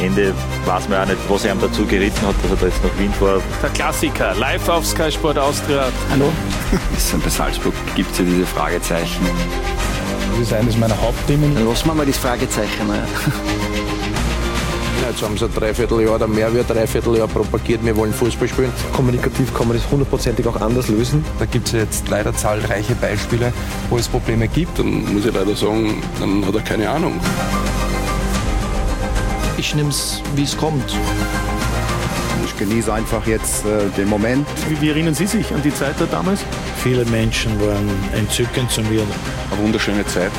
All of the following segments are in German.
Ende weiß man auch nicht, was er ihm dazu geritten hat, dass er da jetzt nach Wien fährt. Der Klassiker, live auf Sky Sport Austria. Hallo? Bei Salzburg gibt es ja diese Fragezeichen. Das ist eines meiner Hauptthemen. Dann lassen wir mal das Fragezeichen. Jetzt haben sie ein Dreivierteljahr oder mehr wie ein Dreivierteljahr propagiert, wir wollen Fußball spielen. Kommunikativ kann man das hundertprozentig auch anders lösen. Da gibt es jetzt leider zahlreiche Beispiele, wo es Probleme gibt. Dann muss ich leider sagen, dann hat er keine Ahnung. Ich nehme es, wie es kommt. Ich genieße einfach jetzt den Moment. Wie erinnern Sie sich an die Zeit da damals? Viele Menschen waren entzückend zu mir. Eine wunderschöne Zeit.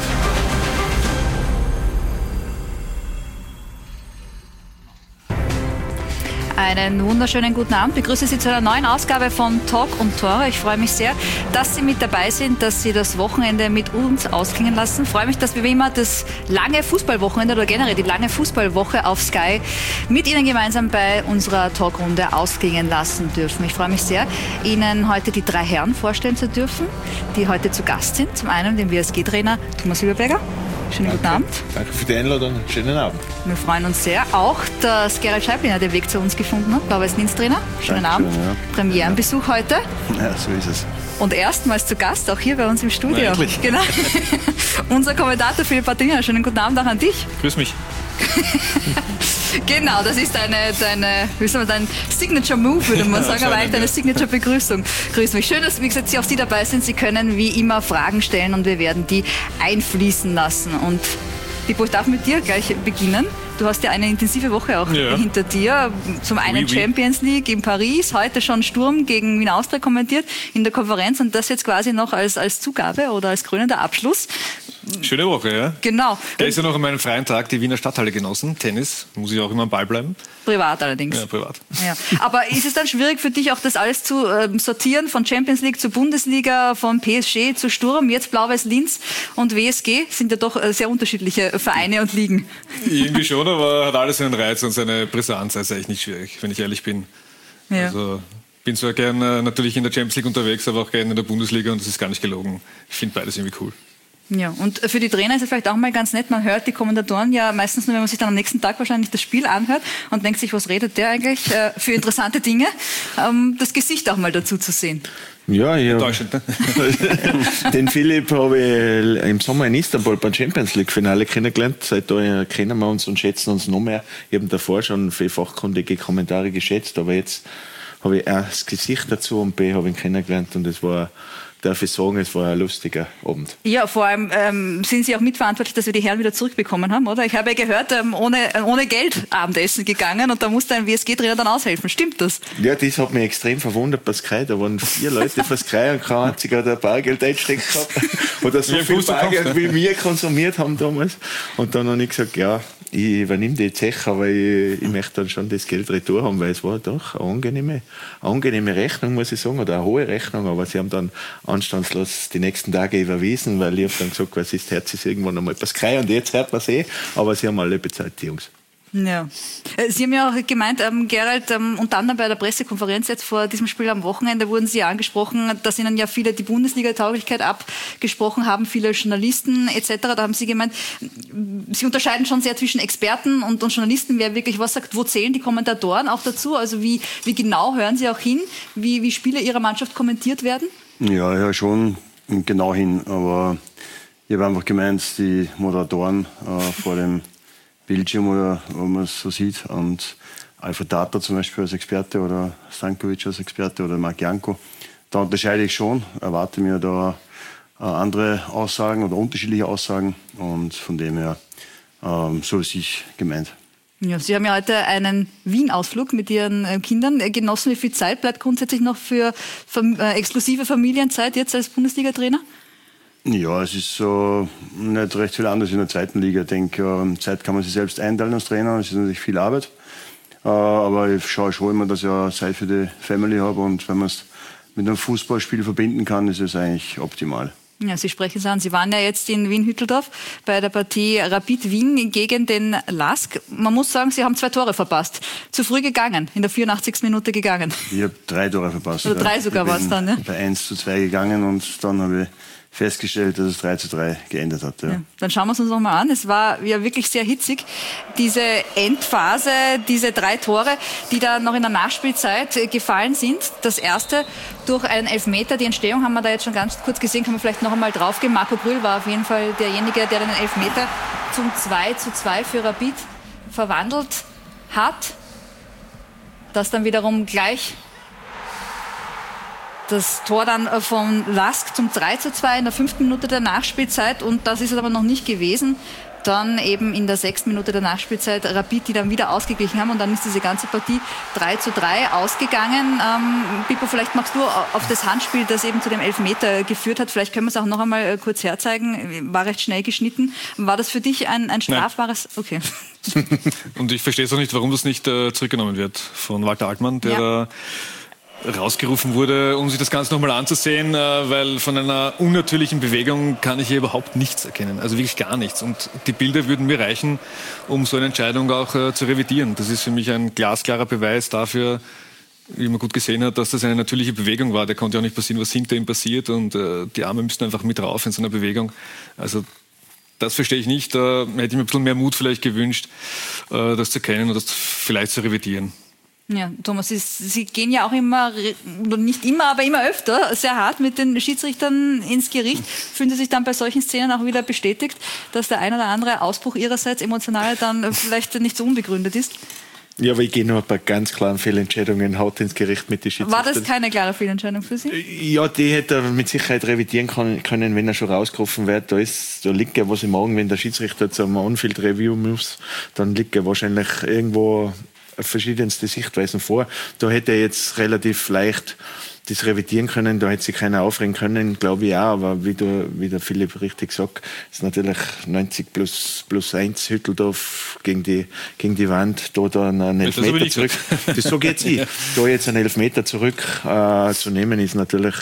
Einen wunderschönen guten Abend. Ich begrüße Sie zu einer neuen Ausgabe von Talk und Tore. Ich freue mich sehr, dass Sie mit dabei sind, dass Sie das Wochenende mit uns ausklingen lassen. Ich freue mich, dass wir wie immer das lange Fußballwochenende oder generell die lange Fußballwoche auf Sky mit Ihnen gemeinsam bei unserer Talkrunde ausklingen lassen dürfen. Ich freue mich sehr, Ihnen heute die drei Herren vorstellen zu dürfen, die heute zu Gast sind. Zum einen den WSG-Trainer Thomas Lieberberger. Schönen guten Abend. Danke für die Einladung. Schönen Abend. Wir freuen uns sehr. Auch, dass Gerald Scheiblin den Weg zu uns gefunden hat. Blau-Weiß-Linz-Trainer. Schönen Abend. Ja. Premierenbesuch heute. Ja, so ist es. Und erstmals zu Gast, auch hier bei uns im Studio. Ja, genau. Unser Kommentator Philipp Patrina. Schönen guten Abend auch an dich. Grüß mich. Genau, das ist dein Signature-Move, würde man sagen, aber eigentlich deine Signature-Begrüßung. Grüß mich. Schön, dass, wie gesagt, auch Sie dabei sind. Sie können wie immer Fragen stellen und wir werden die einfließen lassen. Und Pippo, ich darf mit dir gleich beginnen. Du hast ja eine intensive Woche auch hinter dir. Zum einen Champions League in Paris, heute schon Sturm gegen Wien Austria kommentiert in der Konferenz und das jetzt quasi noch als Zugabe oder als krönender Abschluss. Schöne Woche, ja. Genau. Gestern noch an meinem freien Tag die Wiener Stadthalle genossen. Tennis, muss ich auch immer am Ball bleiben. Privat allerdings. Ja, privat. Ja. Aber ist es dann schwierig für dich auch das alles zu sortieren, von Champions League zur Bundesliga, von PSG zu Sturm, jetzt Blau-Weiß-Linz und WSG, sind ja doch sehr unterschiedliche Vereine und Ligen. Irgendwie schon, aber hat alles seinen Reiz und seine Brisanz, also eigentlich nicht schwierig, wenn ich ehrlich bin. Ja. Also bin zwar gern natürlich in der Champions League unterwegs, aber auch gerne in der Bundesliga und das ist gar nicht gelogen. Ich finde beides irgendwie cool. Ja, und für die Trainer ist es vielleicht auch mal ganz nett, man hört die Kommentatoren ja meistens nur, wenn man sich dann am nächsten Tag wahrscheinlich das Spiel anhört und denkt sich, was redet der eigentlich für interessante Dinge, das Gesicht auch mal dazu zu sehen. Ja, den Philipp habe ich im Sommer in Istanbul beim Champions League Finale kennengelernt. Seitdem kennen wir uns und schätzen uns noch mehr. Ich habe davor schon viele fachkundige Kommentare geschätzt, aber jetzt habe ich A, das Gesicht dazu und B, habe ich ihn kennengelernt und es war, darf ich sagen, es war ein lustiger Abend. Ja, vor allem sind Sie auch mitverantwortlich, dass wir die Herren wieder zurückbekommen haben, oder? Ich habe ja gehört, ohne Geld Abendessen gegangen und da musste ein WSG-Trainer dann aushelfen. Stimmt das? Ja, das hat mich extrem verwundert bei Sky. Da waren 4 Leute für Sky und kein einziger hat ein Bargeld eingesteckt gehabt. Oder so viel Bargeld wie wir konsumiert haben damals. Und dann habe ich gesagt, ja, ich übernehme die Zeche, aber ich möchte dann schon das Geld retour haben, weil es war doch eine angenehme Rechnung, muss ich sagen, oder eine hohe Rechnung, aber sie haben dann anstandslos die nächsten Tage überwiesen, weil ich habe dann gesagt, was ist, Herz ist irgendwann einmal bei Sky und jetzt hört man es aber sie haben alle bezahlt, die Jungs. Ja. Sie haben ja auch gemeint, Gerald, unter anderem bei der Pressekonferenz jetzt vor diesem Spiel am Wochenende wurden Sie angesprochen, dass Ihnen ja viele die Bundesliga-Tauglichkeit abgesprochen haben, viele Journalisten etc. Da haben Sie gemeint, Sie unterscheiden schon sehr zwischen Experten und Journalisten, wer wirklich was sagt. Wo zählen die Kommentatoren auch dazu? Also wie genau hören Sie auch hin, wie Spiele Ihrer Mannschaft kommentiert werden? Ja, schon genau hin, aber ich habe einfach gemeint, die Moderatoren vor dem Bildschirm oder wo man es so sieht und Alfred Tata zum Beispiel als Experte oder Stankovic als Experte oder Marc Janko, da unterscheide ich schon, erwarte mir da andere Aussagen oder unterschiedliche Aussagen und von dem her so ist ich gemeint. Ja, Sie haben ja heute einen Wien-Ausflug mit Ihren Kindern genossen. Wie viel Zeit bleibt grundsätzlich noch für exklusive Familienzeit jetzt als Bundesliga-Trainer? Ja, es ist so nicht recht viel anders in der zweiten Liga. Ich denke, Zeit kann man sich selbst einteilen als Trainer. Es ist natürlich viel Arbeit. Aber ich schaue schon immer, dass ich auch Zeit für die Family habe. Und wenn man es mit einem Fußballspiel verbinden kann, ist es eigentlich optimal. Ja, Sie sprechen es an. Sie waren ja jetzt in Wien-Hütteldorf bei der Partie Rapid Wien gegen den LASK. Man muss sagen, Sie haben 2 Tore verpasst. Zu früh gegangen, in der 84. Minute gegangen. Ich habe 3 Tore verpasst. Oder 3 sogar war es dann, ne? Bei 1:2 gegangen und dann habe ich festgestellt, dass es 3:3 geendet hat. Ja. Ja, dann schauen wir es uns noch mal an. Es war ja wirklich sehr hitzig. Diese Endphase, diese 3 Tore, die da noch in der Nachspielzeit gefallen sind. Das erste durch einen Elfmeter. Die Entstehung haben wir da jetzt schon ganz kurz gesehen, kann man vielleicht noch einmal drauf gehen. Marco Brühl war auf jeden Fall derjenige, der den Elfmeter zum 2:2 für Rapid verwandelt hat. Das dann wiederum gleich das Tor dann von Lask zum 3:2 in der 5. Minute der Nachspielzeit. Und das ist es aber noch nicht gewesen. Dann eben in der 6. Minute der Nachspielzeit Rapid, die dann wieder ausgeglichen haben. Und dann ist diese ganze Partie 3:3 ausgegangen. Pippo, vielleicht magst du auf das Handspiel, das eben zu dem Elfmeter geführt hat. Vielleicht können wir es auch noch einmal kurz herzeigen. War recht schnell geschnitten. War das für dich ein strafbares... Nein. Okay. Und ich verstehe es auch nicht, warum das nicht zurückgenommen wird von Walter Altmann, der da rausgerufen wurde, um sich das Ganze nochmal anzusehen, weil von einer unnatürlichen Bewegung kann ich hier überhaupt nichts erkennen, also wirklich gar nichts. Und die Bilder würden mir reichen, um so eine Entscheidung auch zu revidieren. Das ist für mich ein glasklarer Beweis dafür, wie man gut gesehen hat, dass das eine natürliche Bewegung war. Der konnte ja auch nicht passieren, was hinter ihm passiert, und die Arme müssten einfach mit rauf in so einer Bewegung. Also das verstehe ich nicht. Da hätte ich mir ein bisschen mehr Mut vielleicht gewünscht, das zu erkennen und das vielleicht zu revidieren. Ja, Thomas, Sie gehen ja auch immer, nicht immer, aber immer öfter sehr hart mit den Schiedsrichtern ins Gericht. Fühlen Sie sich dann bei solchen Szenen auch wieder bestätigt, dass der ein oder andere Ausbruch Ihrerseits emotional dann vielleicht nicht so unbegründet ist? Ja, aber ich gehe noch bei ganz klaren Fehlentscheidungen hart ins Gericht mit den Schiedsrichtern. War das keine klare Fehlentscheidung für Sie? Ja, die hätte er mit Sicherheit revidieren können, wenn er schon rausgerufen wird. Da liegt ja was im Augen, wenn der Schiedsrichter zum On-Field-Review muss, dann liegt er wahrscheinlich irgendwo verschiedenste Sichtweisen vor. Da hätte er jetzt relativ leicht das revidieren können, da hätte sich keiner aufregen können, glaube ich auch, aber wie der Philipp richtig sagt, ist natürlich 90 plus 1 Hütteldorf gegen die Wand, da dann einen Elfmeter zurück. Das so geht's nicht. Da jetzt einen Elfmeter zurück zu nehmen, ist natürlich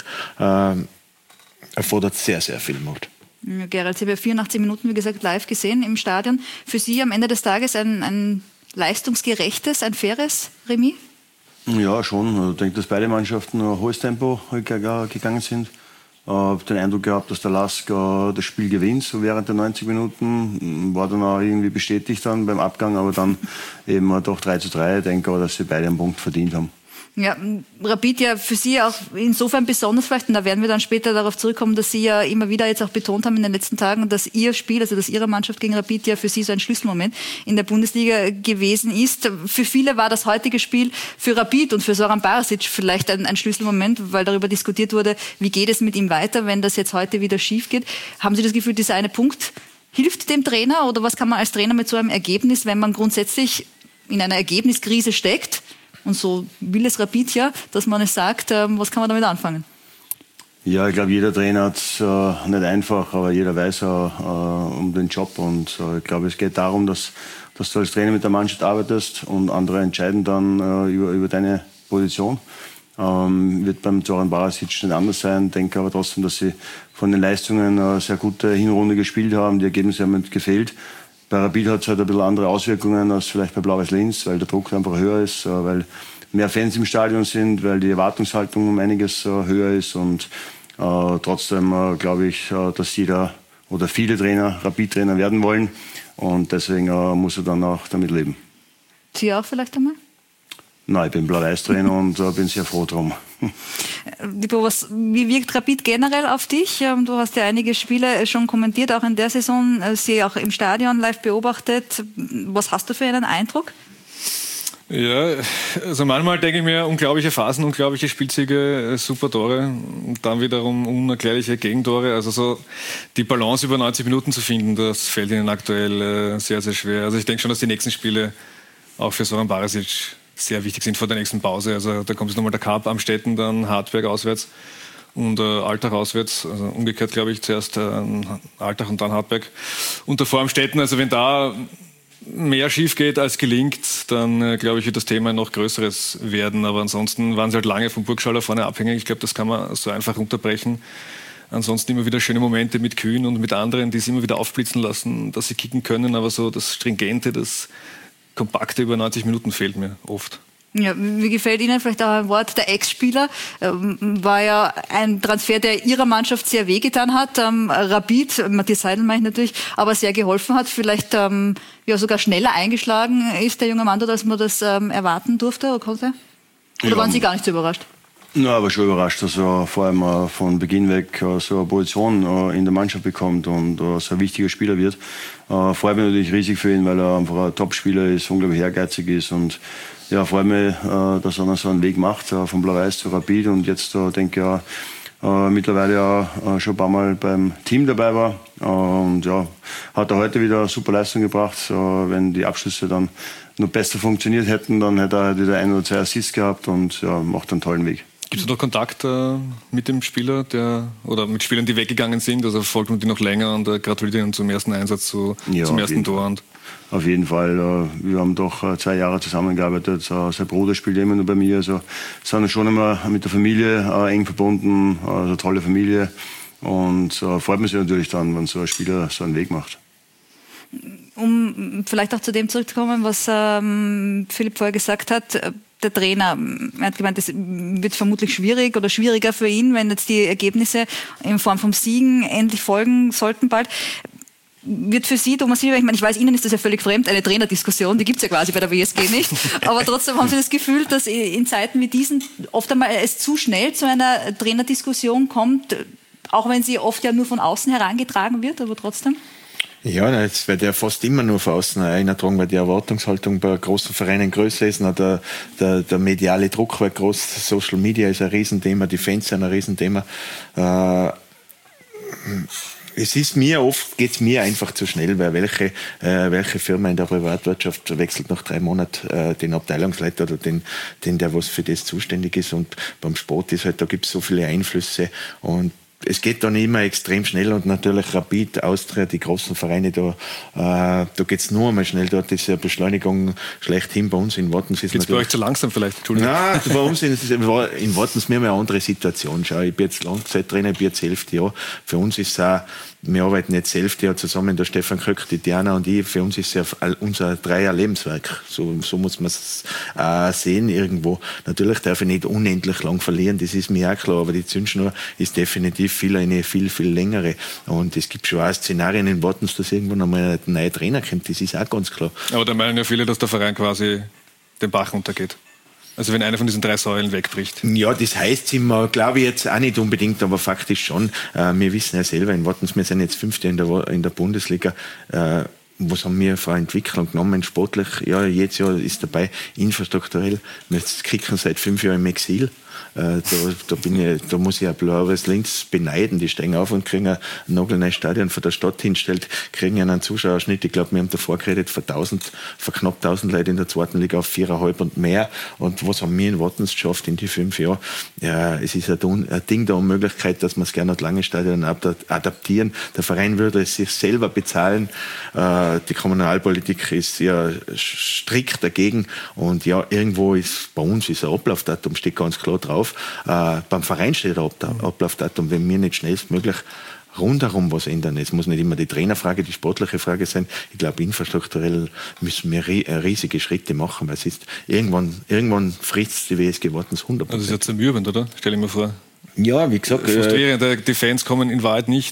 erfordert sehr, sehr viel Mut. Ja, Gerald, Sie haben ja 84 Minuten, wie gesagt, live gesehen im Stadion. Für Sie am Ende des Tages ein leistungsgerechtes, ein faires Remis? Ja, schon. Ich denke, dass beide Mannschaften ein hohes Tempo gegangen sind. Ich habe den Eindruck gehabt, dass der Lask das Spiel gewinnt, so während der 90 Minuten. War dann auch irgendwie bestätigt dann beim Abgang, aber dann eben doch 3:3. Ich denke auch, dass sie beide einen Punkt verdient haben. Ja, Rapid ja für Sie auch insofern besonders vielleicht, und da werden wir dann später darauf zurückkommen, dass Sie ja immer wieder jetzt auch betont haben in den letzten Tagen, dass Ihr Spiel, also dass Ihre Mannschaft gegen Rapid ja für Sie so ein Schlüsselmoment in der Bundesliga gewesen ist. Für viele war das heutige Spiel für Rapid und für Zoran Barisic vielleicht ein Schlüsselmoment, weil darüber diskutiert wurde, wie geht es mit ihm weiter, wenn das jetzt heute wieder schief geht. Haben Sie das Gefühl, dieser eine Punkt hilft dem Trainer, oder was kann man als Trainer mit so einem Ergebnis, wenn man grundsätzlich in einer Ergebniskrise steckt? Und so will es Rapid ja, dass man es sagt. Was kann man damit anfangen? Ja, ich glaube, jeder Trainer hat es nicht einfach, aber jeder weiß um den Job. Und ich glaube, es geht darum, dass du als Trainer mit der Mannschaft arbeitest und andere entscheiden dann über deine Position. Wird beim Zoran Barisic nicht anders sein. Ich denke aber trotzdem, dass sie von den Leistungen eine sehr gute Hinrunde gespielt haben. Die Ergebnisse haben mir gefehlt. Bei Rapid hat es halt ein bisschen andere Auswirkungen als vielleicht bei Blau-Weiß Linz, weil der Druck einfach höher ist, weil mehr Fans im Stadion sind, weil die Erwartungshaltung um einiges höher ist. Und trotzdem glaube ich, dass jeder oder viele Trainer Rapid-Trainer werden wollen. Und deswegen muss er dann auch damit leben. Sie auch vielleicht einmal? Nein, ich bin Blau-Weiß-Trainer und bin sehr froh drum. Wie wirkt Rapid generell auf dich? Du hast ja einige Spiele schon kommentiert, auch in der Saison, sie auch im Stadion live beobachtet. Was hast du für einen Eindruck? Ja, also manchmal denke ich mir, unglaubliche Phasen, unglaubliche Spielzüge, super Tore und dann wiederum unerklärliche Gegentore. Also so die Balance über 90 Minuten zu finden, das fällt ihnen aktuell sehr, sehr schwer. Also ich denke schon, dass die nächsten Spiele auch für Zoran Barisic sehr wichtig sind vor der nächsten Pause. Also da kommt jetzt nochmal der Cup Amstetten, dann Hartberg auswärts und Altach auswärts. Also umgekehrt, glaube ich, zuerst Altach und dann Hartberg. Und davor Amstetten, also wenn da mehr schief geht als gelingt, dann glaube ich, wird das Thema noch größeres werden. Aber ansonsten waren sie halt lange vom Burgschaller vorne abhängig. Ich glaube, das kann man so einfach runterbrechen. Ansonsten immer wieder schöne Momente mit Kühn und mit anderen, die sie immer wieder aufblitzen lassen, dass sie kicken können. Aber so das Stringente, das Kompakte über 90 Minuten fehlt mir oft. Ja, wie gefällt Ihnen vielleicht auch ein Wort der Ex-Spieler? War ja ein Transfer, der Ihrer Mannschaft sehr wehgetan hat. Rapid, Matthias Seidelmaich natürlich, aber sehr geholfen hat. Vielleicht sogar schneller eingeschlagen ist der junge Mann dort, als man das erwarten durfte oder konnte? Oder waren Sie gar nicht so überrascht? Ja, aber schon überrascht, dass er vor allem von Beginn weg so eine Position in der Mannschaft bekommt und so ein wichtiger Spieler wird. Freut mich natürlich riesig für ihn, weil er einfach ein Top-Spieler ist, unglaublich ehrgeizig ist und ja, freut mich, dass er noch so einen Weg macht, von Blau-Weiß zu Rapid und jetzt denke ich mittlerweile auch schon ein paar Mal beim Team dabei war und ja, hat er heute wieder eine super Leistung gebracht. Wenn die Abschlüsse dann noch besser funktioniert hätten, dann hätte er wieder 1 oder 2 Assists gehabt und ja, macht einen tollen Weg. Gibt es noch Kontakt mit dem Spieler oder mit Spielern, die weggegangen sind? Also folgt man die noch länger und gratuliert ihnen zum ersten Einsatz, zum ersten Tor? Und auf jeden Fall. Wir haben doch 2 Jahre zusammengearbeitet. Sein Bruder spielt immer noch bei mir. Also sind schon immer mit der Familie eng verbunden. Also eine tolle Familie. Und freut mich natürlich dann, wenn so ein Spieler so einen Weg macht. Um vielleicht auch zu dem zurückzukommen, was Philipp vorher gesagt hat, der Trainer, er hat gemeint, es wird vermutlich schwierig oder schwieriger für ihn, wenn jetzt die Ergebnisse in Form von Siegen endlich folgen sollten bald. Wird für Sie, Thomas Silber, ich weiß, Ihnen ist das ja völlig fremd, eine Trainerdiskussion, die gibt es ja quasi bei der WSG nicht, aber trotzdem haben Sie das Gefühl, dass in Zeiten wie diesen oft einmal es zu schnell zu einer Trainerdiskussion kommt, auch wenn sie oft ja nur von außen herangetragen wird, aber trotzdem? Ja, es wird ja fast immer nur von außen eingetragen, weil die Erwartungshaltung bei großen Vereinen größer ist. Der mediale Druck wird groß, Social Media ist ein Riesenthema, die Fans sind ein Riesenthema. Es ist geht's mir einfach zu schnell, weil welche Firma in der Privatwirtschaft wechselt nach 3 Monaten den Abteilungsleiter oder den, der was für das zuständig ist. Und beim Sport ist halt, da gibt es so viele Einflüsse und es geht dann immer extrem schnell und natürlich Rapid, Austria, die großen Vereine, da geht es nur einmal schnell. Dort ist ja Beschleunigung schlechthin. Bei uns in Wattens ist es bei euch zu langsam vielleicht? Entschuldigung. Nein, bei uns in Wattens haben wir eine andere Situation. Schau, ich bin jetzt Langzeittrainer, ich bin jetzt 11 Jahre. Für uns ist es auch, wir arbeiten jetzt 11 Jahre zusammen, der Stefan Kröck, die Diana und ich. Für uns ist es ja unser 3-Jahr-Lebenswerk. So muss man es sehen irgendwo. Natürlich darf ich nicht unendlich lang verlieren, das ist mir auch klar, aber die Zündschnur ist definitiv eine viel, viel längere. Und es gibt schon auch Szenarien in Wattens, dass irgendwann einmal ein neuer Trainer kommt, das ist auch ganz klar. Aber da meinen ja viele, dass der Verein quasi den Bach runtergeht. Also wenn einer von diesen 3 Säulen wegbricht. Ja, das heißt immer, glaube ich jetzt auch nicht unbedingt, aber faktisch schon. Wir wissen ja selber in Wattens, wir sind jetzt 5. in der Bundesliga. Was haben wir für eine Entwicklung genommen, sportlich? Ja, jedes Jahr ist dabei, infrastrukturell. Wir kicken seit 5 Jahren im Exil. Da muss ich ein Blau-Weiß Linz beneiden. Die steigen auf und kriegen ein nagelneues Stadion von der Stadt hinstellt, kriegen einen Zuschauerschnitt. Ich glaube, wir haben davor geredet von knapp 1000 Leuten in der 2. Liga auf 4,5 und mehr. Und was haben wir in Wattens geschafft in die 5 Jahren? Ja, es ist ein Ding der Unmöglichkeit, dass wir es gerne das lange Stadion adaptieren. Der Verein würde es sich selber bezahlen. Die Kommunalpolitik ist ja strikt dagegen. Und ja, irgendwo ist bei uns ist ein Ablaufdatum, steht ganz klar drauf. Beim Verein steht ein Ablaufdatum, wenn wir nicht schnellstmöglich rundherum was ändern. Es muss nicht immer die Trainerfrage, die sportliche Frage sein. Ich glaube, infrastrukturell müssen wir riesige Schritte machen, weil es ist irgendwann frisst die WSG Wattens 100%. Das ist ja zermürbend, oder? Stell ich mir vor. Ja, wie gesagt. Frustrierend, die Fans kommen in Wahrheit nicht.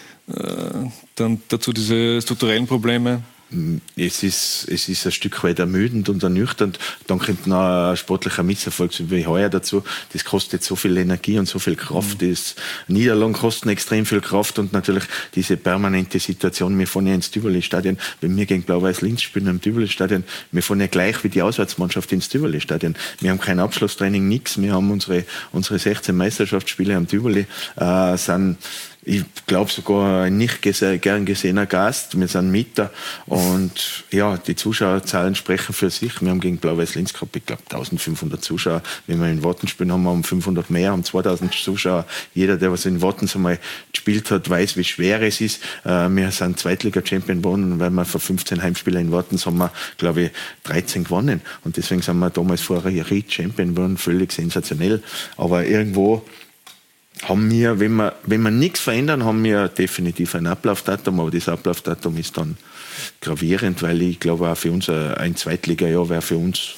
Dann dazu diese strukturellen Probleme. Es ist ein Stück weit ermüdend und ernüchternd. Dann kommt noch ein sportlicher Misserfolg wie heuer dazu. Das kostet so viel Energie und so viel Kraft. Niederlagen kosten extrem viel Kraft und natürlich diese permanente Situation. Wir fahren ja ins Tivoli-Stadion. Wenn wir gegen Blau-Weiß Linz spielen im Tivoli-Stadion, wir fahren ja gleich wie die Auswärtsmannschaft ins Tivoli-Stadion. Wir haben kein Abschlusstraining, nichts. Wir haben unsere 16 Meisterschaftsspiele am Tivoli, sind, ich glaube, sogar ein nicht gern gesehener Gast. Wir sind Mieter und ja, die Zuschauerzahlen sprechen für sich. Wir haben gegen Blau-Weiß Linz gehabt, ich glaube, 1500 Zuschauer. Wenn wir in Wattens spielen, haben wir um 500 mehr, haben 2000 Zuschauer. Jeder, der was in Wattens einmal gespielt hat, weiß, wie schwer es ist. Wir sind Zweitliga-Champion geworden, weil wir vor 15 Heimspielen in Wattens haben wir, glaube ich, 13 gewonnen. Und deswegen sind wir damals vor Ried Champion geworden, völlig sensationell. Aber irgendwo haben wir, wenn wir nichts verändern, haben wir definitiv ein Ablaufdatum, aber das Ablaufdatum ist dann gravierend, weil ich glaube auch für uns ein Zweitliga-Jahr wäre für uns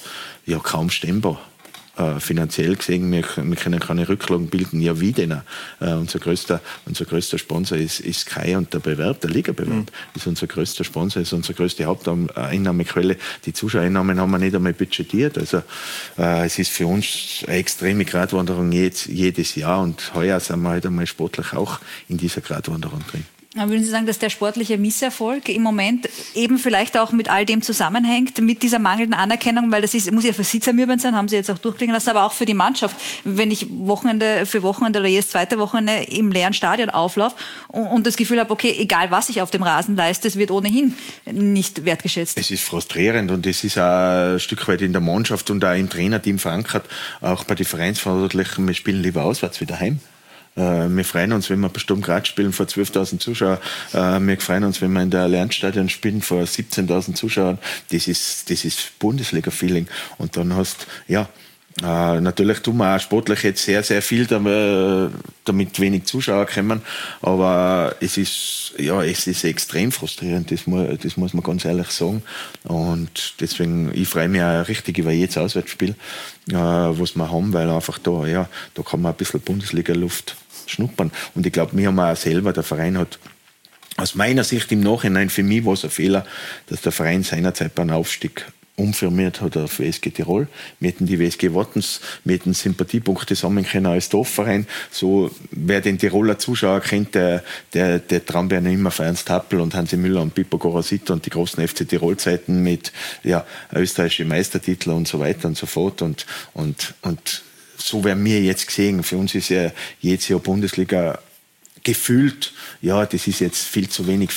ja kaum stemmbar. Finanziell gesehen, wir können keine Rücklagen bilden, ja wie denn? Unser größter Sponsor ist Sky und der Ligabewerb ist unser größter Sponsor, ist unsere größte Haupteinnahmequelle. Die Zuschauereinnahmen haben wir nicht einmal budgetiert. Also es ist für uns eine extreme Gratwanderung jedes Jahr und heuer sind wir halt einmal sportlich auch in dieser Gratwanderung drin. Würden Sie sagen, dass der sportliche Misserfolg im Moment eben vielleicht auch mit all dem zusammenhängt, mit dieser mangelnden Anerkennung, weil das muss ja für Sie zermürbend sein, haben Sie jetzt auch durchklingen lassen, aber auch für die Mannschaft. Wenn ich Wochenende für Wochenende oder jedes zweite Wochenende im leeren Stadion auflaufe und das Gefühl habe, okay, egal was ich auf dem Rasen leiste, es wird ohnehin nicht wertgeschätzt. Es ist frustrierend und es ist auch ein Stück weit in der Mannschaft und auch im Trainerteam verankert, auch bei den Vereinsverantwortlichen, wir spielen lieber auswärts wie daheim. Wir freuen uns, wenn wir bei Sturm Graz spielen vor 12.000 Zuschauern. Wir freuen uns, wenn wir in der Allianzstadion spielen vor 17.000 Zuschauern. Das ist Bundesliga-Feeling. Und dann hast natürlich tun wir auch sportlich jetzt sehr, sehr viel, damit wenig Zuschauer kommen. Aber es ist extrem frustrierend. Das muss man ganz ehrlich sagen. Und deswegen, ich freue mich auch richtig über jedes Auswärtsspiel, was wir haben, weil einfach da kann man ein bisschen Bundesliga-Luft schnuppern. Und ich glaube, wir haben auch selber, der Verein hat aus meiner Sicht im Nachhinein, für mich war es ein Fehler, dass der Verein seinerzeit beim Aufstieg umfirmiert hat auf WSG Tirol. Wir hätten die WSG Wattens, wir hätten Sympathiepunkte sammeln können als Dorfverein. So, wer den Tiroler Zuschauer kennt, der trauen wir immer für Ernst Happel und Hansi Müller und Pippo Gorosito und die großen FC Tirol-Zeiten mit österreichische Meistertitel und so weiter und so fort. Und so werden wir jetzt gesehen. Für uns ist ja jedes Jahr Bundesliga gefühlt, das ist jetzt viel zu wenig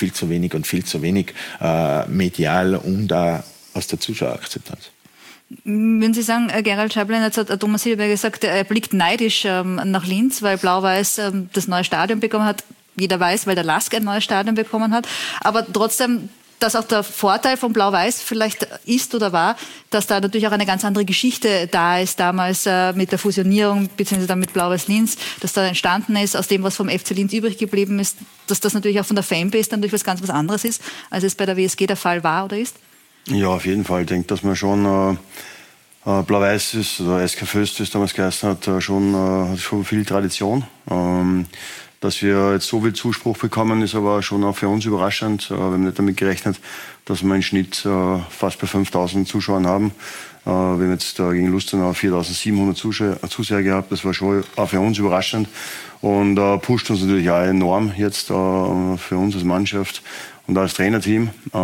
medial und auch aus der Zuschauerakzeptanz. Würden Sie sagen, Gerald Scheiblein, jetzt hat Thomas Hilberger gesagt, er blickt neidisch nach Linz, weil Blau-Weiß das neue Stadion bekommen hat. Jeder weiß, weil der LASK ein neues Stadion bekommen hat. Aber trotzdem, dass auch der Vorteil von Blau-Weiß vielleicht ist oder war, dass da natürlich auch eine ganz andere Geschichte da ist, damals mit der Fusionierung, beziehungsweise dann mit Blau-Weiß-Linz, dass da entstanden ist, aus dem, was vom FC Linz übrig geblieben ist, dass das natürlich auch von der Fanbase dann durch was ganz was anderes ist, als es bei der WSG der Fall war oder ist? Ja, auf jeden Fall. Ich denke, dass man schon Blau-Weiß ist, oder SK Föst, wie es damals geheißen hat, schon viel Tradition. Dass wir jetzt so viel Zuspruch bekommen, ist aber schon auch für uns überraschend. Wir haben nicht damit gerechnet, dass wir im Schnitt fast bei 5.000 Zuschauern haben. Wir haben jetzt gegen Lustenau 4.700 Zuseher gehabt. Das war schon auch für uns überraschend und pusht uns natürlich auch enorm jetzt für uns als Mannschaft und als Trainerteam.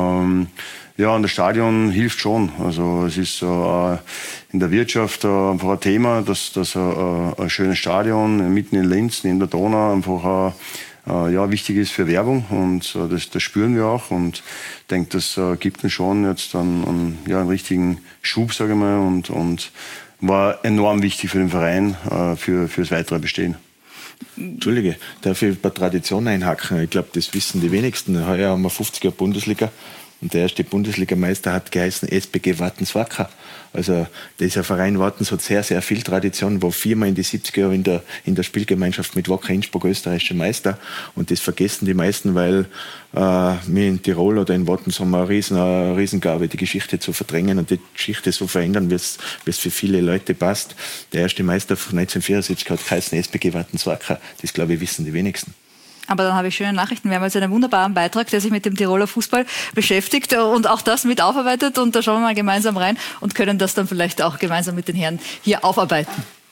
Und das Stadion hilft schon. Also es ist in der Wirtschaft einfach ein Thema, dass ein schönes Stadion mitten in Linz, neben der Donau, einfach wichtig ist für Werbung. Und das spüren wir auch. Und ich denke, das gibt uns schon jetzt einen richtigen Schub, sage ich mal, und war enorm wichtig für den Verein, für das weitere Bestehen. Entschuldige, darf ich bei Tradition einhaken? Ich glaube, das wissen die wenigsten. Heuer haben wir 50er Bundesliga. Und der erste Bundesligameister hat geheißen SPG Wattens-Wacker. Also dieser Verein Wattens hat sehr, sehr viel Tradition, war 4-mal in die 70er Jahre in der Spielgemeinschaft mit Wacker Innsbruck österreichischer Meister. Und das vergessen die meisten, weil wir in Tirol oder in Wattens haben eine Riesengabe, die Geschichte zu verdrängen und die Geschichte so verändern, wie es für viele Leute passt. Der erste Meister von 1974 hat geheißen SPG Wattens-Wacker. Das, glaube ich, wissen die wenigsten. Aber dann habe ich schöne Nachrichten. Wir haben jetzt einen wunderbaren Beitrag, der sich mit dem Tiroler Fußball beschäftigt und auch das mit aufarbeitet. Und da schauen wir mal gemeinsam rein und können das dann vielleicht auch gemeinsam mit den Herren hier aufarbeiten.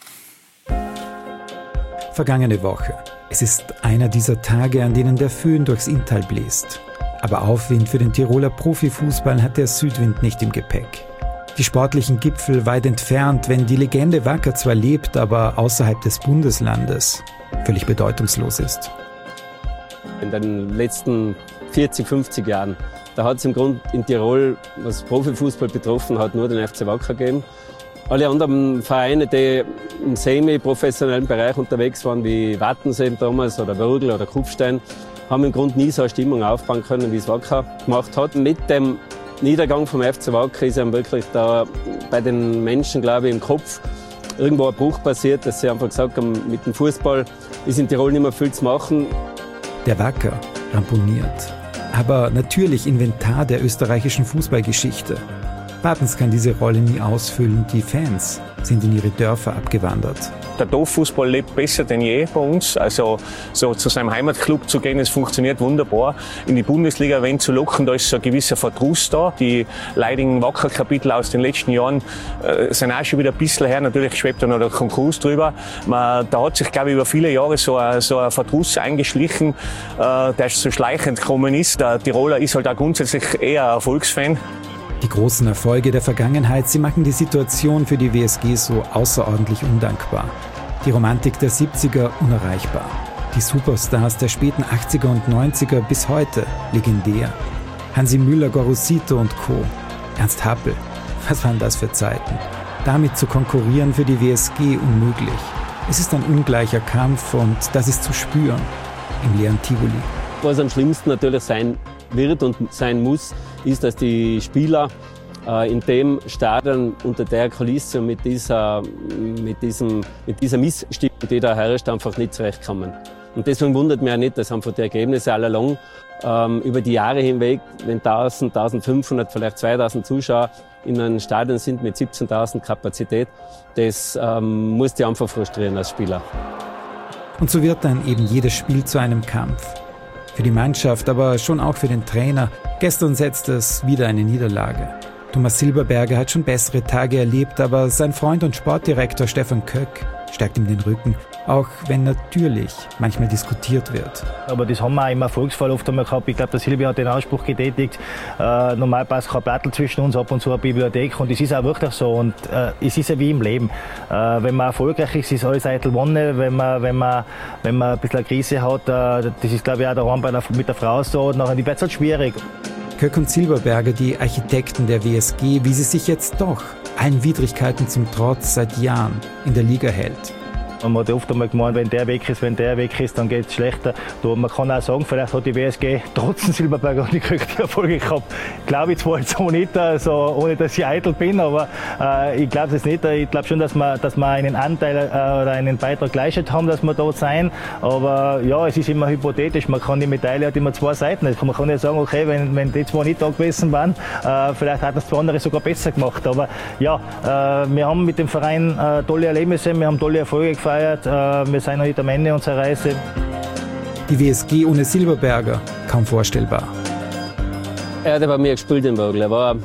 Vergangene Woche. Es ist einer dieser Tage, an denen der Föhn durchs Inntal bläst. Aber Aufwind für den Tiroler Profifußball hat der Südwind nicht im Gepäck. Die sportlichen Gipfel weit entfernt, wenn die Legende Wacker zwar lebt, aber außerhalb des Bundeslandes völlig bedeutungslos ist. In den letzten 40, 50 Jahren, da hat es im Grunde in Tirol, was Profifußball betroffen hat, nur den FC Wacker gegeben. Alle anderen Vereine, die im semi-professionellen Bereich unterwegs waren, wie Wattens eben damals oder Würgl oder Kufstein, haben im Grunde nie so eine Stimmung aufbauen können, wie es Wacker gemacht hat. Mit dem Niedergang vom FC Wacker ist einem wirklich da bei den Menschen, glaube ich, im Kopf irgendwo ein Bruch passiert, dass sie einfach gesagt haben, mit dem Fußball ist in Tirol nicht mehr viel zu machen. Der Wacker ramponiert, aber natürlich Inventar der österreichischen Fußballgeschichte. Bartens kann diese Rolle nie ausfüllen. Die Fans sind in ihre Dörfer abgewandert. Der Dorffußball lebt besser denn je bei uns. Also so zu seinem Heimatclub zu gehen, es funktioniert wunderbar. In die Bundesliga wen zu locken, da ist so ein gewisser Verdruss da. Die leidigen Wacker-Kapitel aus den letzten Jahren sind auch schon wieder ein bisschen her. Natürlich schwebt da noch der Konkurs drüber. Da hat sich, glaube ich, über viele Jahre so ein Verdruss eingeschlichen, der so schleichend gekommen ist. Der Tiroler ist halt auch grundsätzlich eher ein Erfolgsfan. Die großen Erfolge der Vergangenheit, sie machen die Situation für die WSG so außerordentlich undankbar. Die Romantik der 70er unerreichbar. Die Superstars der späten 80er und 90er bis heute legendär. Hansi Müller, Gorosito und Co. Ernst Happel, was waren das für Zeiten? Damit zu konkurrieren für die WSG unmöglich. Es ist ein ungleicher Kampf und das ist zu spüren im leeren Tivoli. Was am schlimmsten natürlich sein wird und sein muss, ist, dass die Spieler in dem Stadion unter der Kulisse und mit dieser Missstimmung, die da herrscht, einfach nicht zurechtkommen. Und deswegen wundert mich auch nicht, dass einfach die Ergebnisse allalong über die Jahre hinweg, wenn 1000, 1500, vielleicht 2000 Zuschauer in einem Stadion sind mit 17.000 Kapazität, das muss die einfach frustrieren als Spieler. Und so wird dann eben jedes Spiel zu einem Kampf. Für die Mannschaft, aber schon auch für den Trainer. Gestern setzt es wieder eine Niederlage. Thomas Silberberger hat schon bessere Tage erlebt, aber sein Freund und Sportdirektor Stefan Köck stärkt ihm den Rücken, auch wenn natürlich manchmal diskutiert wird. Aber das haben wir auch im Erfolgsfall oft einmal gehabt. Ich glaube, der Silbi hat den Ausspruch getätigt, normal passt kein Plattel zwischen uns, ab und zu eine Bibliothek. Und das ist auch wirklich so. Und es ist ja wie im Leben. Wenn man erfolgreich ist, ist alles eitel Wonne. Wenn man ein bisschen eine Krise hat, das ist, glaube ich, auch daheim mit der Frau so, nachher wird es halt schwierig. Köck und Silberberger, die Architekten der WSG, wie sie sich jetzt doch allen Widrigkeiten zum Trotz seit Jahren in der Liga hält. Man hat oft einmal gemeint, wenn der weg ist, dann geht es schlechter. Man kann auch sagen, vielleicht hat die WSG trotz Silberberger nicht die Erfolge gehabt. Glaube ich zwar jetzt auch nicht, also ohne dass ich eitel bin, aber ich glaube es nicht. Ich glaube schon, dass wir einen Anteil oder einen Beitrag geleistet haben, dass wir dort sein. Aber ja, es ist immer hypothetisch. Man kann die Medaille hat immer zwei Seiten. Man kann ja sagen, okay, wenn die zwei nicht da gewesen waren, vielleicht hat das zwei andere sogar besser gemacht. Aber ja, wir haben mit dem Verein tolle Erlebnisse, wir haben tolle Erfolge gefeiert. Wir sind noch nicht am Ende unserer Reise. Die WSG ohne Silberberger, kaum vorstellbar. Er hat bei mir gespielt in Wörgl. Er war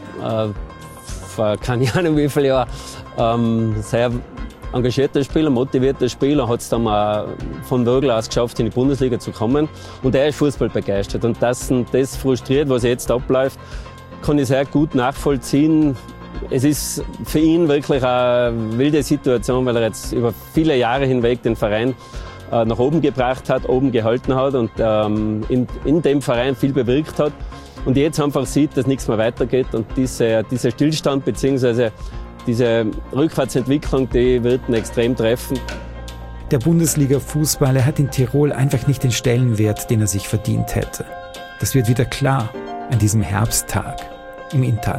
vor keine Ahnung wie viele Jahren sehr engagierter Spieler, motivierter Spieler, hat es dann mal von Wörgl aus geschafft, in die Bundesliga zu kommen. Und er ist Fußball begeistert. Und das frustriert, was jetzt abläuft, kann ich sehr gut nachvollziehen. Es ist für ihn wirklich eine wilde Situation, weil er jetzt über viele Jahre hinweg den Verein nach oben gebracht hat, oben gehalten hat und in dem Verein viel bewirkt hat. Und jetzt einfach sieht, dass nichts mehr weitergeht und dieser Stillstand bzw. diese Rückwärtsentwicklung, die wird ihn extrem treffen. Der Bundesliga-Fußballer hat in Tirol einfach nicht den Stellenwert, den er sich verdient hätte. Das wird wieder klar an diesem Herbsttag im Inntal.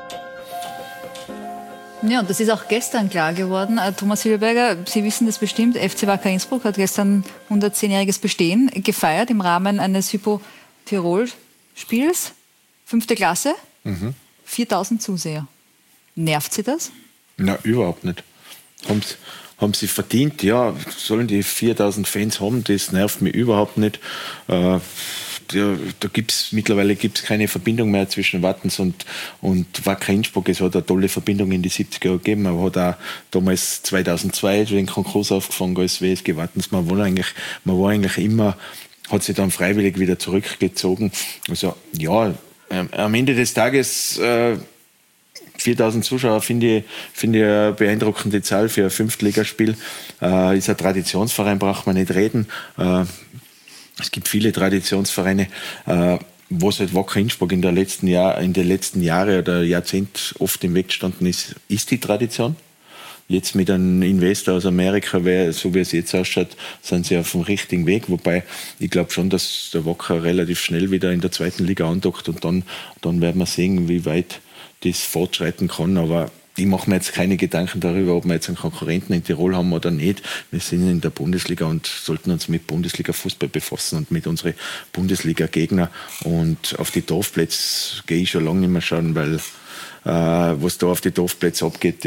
Ja, und das ist auch gestern klar geworden. Thomas Silberberger, Sie wissen das bestimmt, FC Wacker Innsbruck hat gestern 110-jähriges Bestehen gefeiert im Rahmen eines Hypo-Tirol-Spiels. 5. Klasse, 4000 Zuseher. Nervt Sie das? Na, überhaupt nicht. Haben sie verdient, ja, sollen die 4000 Fans haben, das nervt mich überhaupt nicht. Mittlerweile gibt's keine Verbindung mehr zwischen Wattens und Wacker Innsbruck. Es hat eine tolle Verbindung in die 70er Jahre gegeben, aber hat auch damals 2002 den Konkurs aufgefangen als WSG Wattens. Man war eigentlich immer, hat sich dann freiwillig wieder zurückgezogen. Also ja, am Ende des Tages 4000 Zuschauer finde ich eine beeindruckende Zahl für ein Fünftligaspiel. Ist ein Traditionsverein, braucht man nicht reden. Es gibt viele Traditionsvereine, wo es halt Wacker Innsbruck in den letzten Jahren oder Jahrzehnten oft im Weg gestanden ist die Tradition. Jetzt mit einem Investor aus Amerika, so wie es jetzt ausschaut, sind sie auf dem richtigen Weg. Wobei ich glaube schon, dass der Wacker relativ schnell wieder in der zweiten Liga andockt und dann werden wir sehen, wie weit das fortschreiten kann. Aber ich mache mir jetzt keine Gedanken darüber, ob wir jetzt einen Konkurrenten in Tirol haben oder nicht. Wir sind in der Bundesliga und sollten uns mit Bundesliga-Fußball befassen und mit unseren Bundesliga-Gegner. Und auf die Dorfplätze gehe ich schon lange nicht mehr schauen, weil was da auf die Dorfplätze abgeht,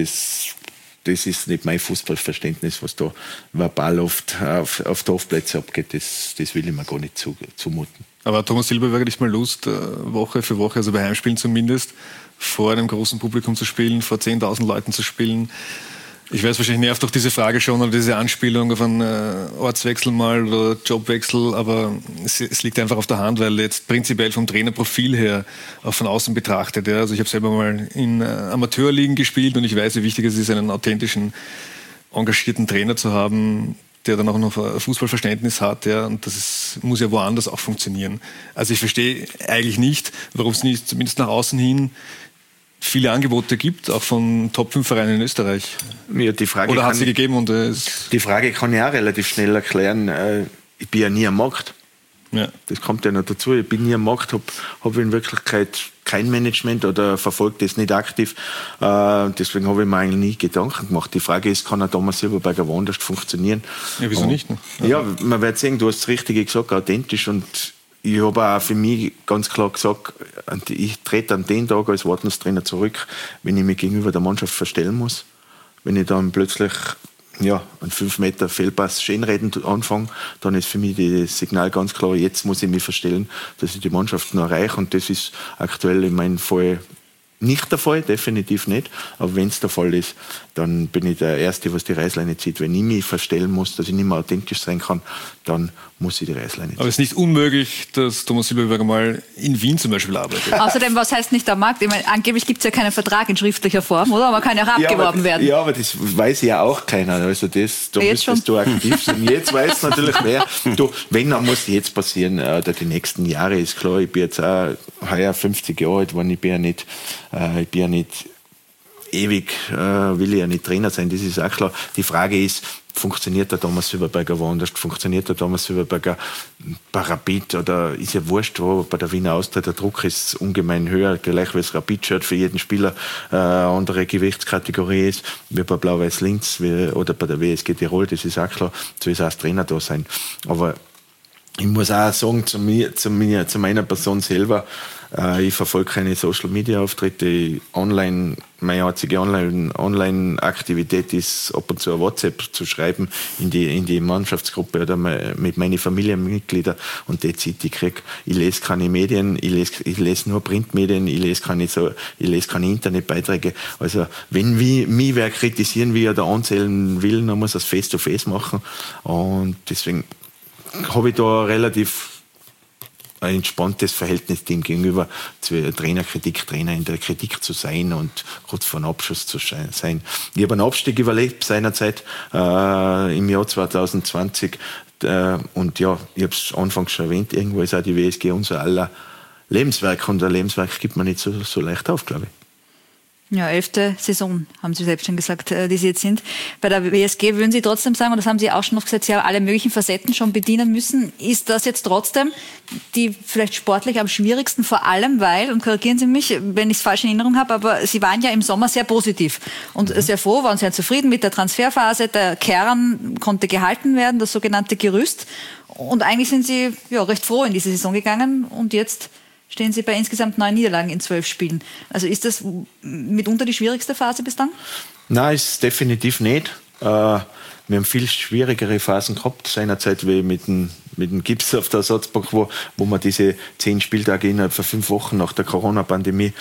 das ist nicht mein Fußballverständnis, was da verbal oft auf Dorfplätze abgeht. Das will ich mir gar nicht zumuten. Aber Thomas Silberberger hat nicht mal Lust, Woche für Woche, also bei Heimspielen zumindest, vor einem großen Publikum zu spielen, vor 10.000 Leuten zu spielen. Ich weiß, wahrscheinlich nervt doch diese Frage schon oder diese Anspielung auf einen Ortswechsel mal oder Jobwechsel, aber es liegt einfach auf der Hand, weil jetzt prinzipiell vom Trainerprofil her auch von außen betrachtet. Ja. Also ich habe selber mal in Amateurligen gespielt und ich weiß, wie wichtig es ist, einen authentischen, engagierten Trainer zu haben, der dann auch noch ein Fußballverständnis hat, ja, und muss ja woanders auch funktionieren. Also ich verstehe eigentlich nicht, warum es nicht zumindest nach außen hin viele Angebote gibt, auch von Top-5-Vereinen in Österreich. Ja, die Frage oder hat sie gegeben? Die Frage kann ich auch relativ schnell erklären. Ich bin ja nie am Markt. Ja. Das kommt ja noch dazu. Ich bin nie am Markt, habe in Wirklichkeit kein Management oder verfolge das nicht aktiv. Deswegen habe ich mir eigentlich nie Gedanken gemacht. Die Frage ist, kann ein Thomas Silberberger woanders funktionieren? Ja, wieso nicht? Ne? Ja, man wird sehen, du hast das Richtige gesagt, authentisch. Und ich habe auch für mich ganz klar gesagt, ich trete an den Tag als Wartenstrainer zurück, wenn ich mich gegenüber der Mannschaft verstellen muss. Wenn ich dann plötzlich einen 5 Meter Fehlpass schönreden anfange, dann ist für mich das Signal ganz klar, jetzt muss ich mich verstellen, dass ich die Mannschaft noch erreiche. Und das ist aktuell in meinem Fall nicht der Fall, definitiv nicht. Aber wenn es der Fall ist, dann bin ich der Erste, was die Reißleine zieht. Wenn ich mich verstellen muss, dass ich nicht mehr authentisch sein kann, dann muss ich die Reißleine ziehen. Aber es ist nicht unmöglich, dass Thomas Silberberger mal in Wien zum Beispiel arbeitet. Außerdem, was heißt nicht am Markt? Ich meine, angeblich gibt es ja keinen Vertrag in schriftlicher Form, oder? Man kann ja auch abgeworben werden. Ja, aber das weiß ja auch keiner. Also da müsstest du aktiv sein. Jetzt weiß es natürlich mehr. Wenn, dann muss jetzt passieren, oder die nächsten Jahre, ist klar. Ich bin jetzt auch heuer 50 Jahre alt, ich bin ja nicht ewig, will ich ja nicht Trainer sein, das ist auch klar. Die Frage ist, funktioniert der Thomas Silberberger woanders? Funktioniert der Thomas Silberberger bei Rapid? Oder ist ja wurscht, wo bei der Wiener Austria der Druck ist ungemein höher, gleich wie das Rapid-Shirt für jeden Spieler eine andere Gewichtskategorie ist, wie bei Blau-Weiß Linz oder bei der WSG Tirol, das ist auch klar. So ist auch als Trainer da sein. Aber ich muss auch sagen, zu meiner Person selber, ich verfolge keine Social-Media-Auftritte. Meine einzige Online-Aktivität ist, ab und zu ein WhatsApp zu schreiben in die Mannschaftsgruppe oder mit meinen Familienmitgliedern. Und that's it. Ich lese keine Medien, ich lese nur Printmedien, ich lese keine Internetbeiträge. Also, wenn mich wer kritisieren will oder anzählen will, dann muss er es face-to-face machen. Und deswegen habe ich da relativ ein entspanntes Verhältnis dem gegenüber, Trainerkritik, Trainer in der Kritik zu sein und kurz vor einem Abschluss zu sein. Ich habe einen Abstieg überlebt seinerzeit im Jahr 2020 und ja, ich habe es anfangs schon erwähnt, irgendwo ist auch die WSG unser aller Lebenswerk und ein Lebenswerk gibt man nicht so leicht auf, glaube ich. Ja, 11. Saison, haben Sie selbst schon gesagt, die Sie jetzt sind. Bei der WSG würden Sie trotzdem sagen, und das haben Sie auch schon noch gesagt, Sie haben alle möglichen Facetten schon bedienen müssen. Ist das jetzt trotzdem die vielleicht sportlich am schwierigsten, vor allem weil, und korrigieren Sie mich, wenn ich es falsch in Erinnerung habe, aber Sie waren ja im Sommer sehr positiv und sehr froh, waren sehr zufrieden mit der Transferphase. Der Kern konnte gehalten werden, das sogenannte Gerüst. Und eigentlich sind Sie recht froh in diese Saison gegangen und jetzt stehen Sie bei insgesamt 9 Niederlagen in 12 Spielen. Also ist das mitunter die schwierigste Phase bislang? Nein, ist definitiv nicht. Wir haben viel schwierigere Phasen gehabt seinerzeit wie mit dem Gips auf der Ersatzbank, wo wir diese 10 Spieltage innerhalb von 5 Wochen nach der Corona-Pandemie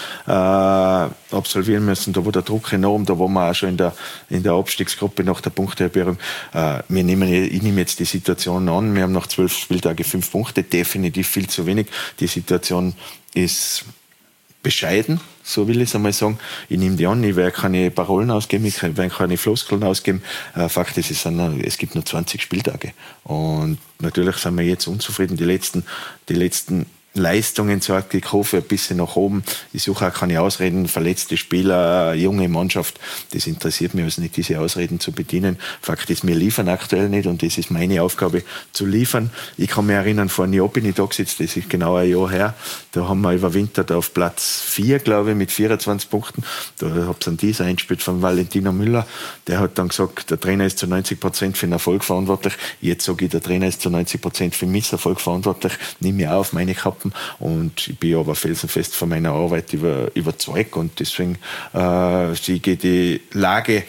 absolvieren müssen. Da war der Druck enorm, da waren wir auch schon in der Abstiegsgruppe nach der Punktehalbierung. Ich nehme jetzt die Situation an, wir haben nach 12 Spieltage 5 Punkte, definitiv viel zu wenig. Die Situation ist bescheiden, so will ich es einmal sagen. Ich nehme die an, ich werde keine Parolen ausgeben, ich werde keine Floskeln ausgeben. Fakt ist, es gibt nur 20 Spieltage. Und natürlich sind wir jetzt unzufrieden. Die letzten Leistungen zeigt. Ich hoffe ein bisschen nach oben. Ich suche auch keine Ausreden, verletzte Spieler, junge Mannschaft. Das interessiert mich also nicht, diese Ausreden zu bedienen. Fakt ist, wir liefern aktuell nicht und das ist meine Aufgabe, zu liefern. Ich kann mich erinnern, vor einem Jahr bin ich da gesetzt, das ist genau ein Jahr her. Da haben wir überwintert auf Platz 4, glaube ich, mit 24 Punkten. Da habe ich einen Teaser eingespielt von Valentino Müller. Der hat dann gesagt, der Trainer ist zu 90% für den Erfolg verantwortlich. Jetzt sage ich, der Trainer ist zu 90% für den Misserfolg verantwortlich. Nehme ich auf meine Kappe. Und ich bin aber felsenfest von meiner Arbeit überzeugt und deswegen sehe ich die Lage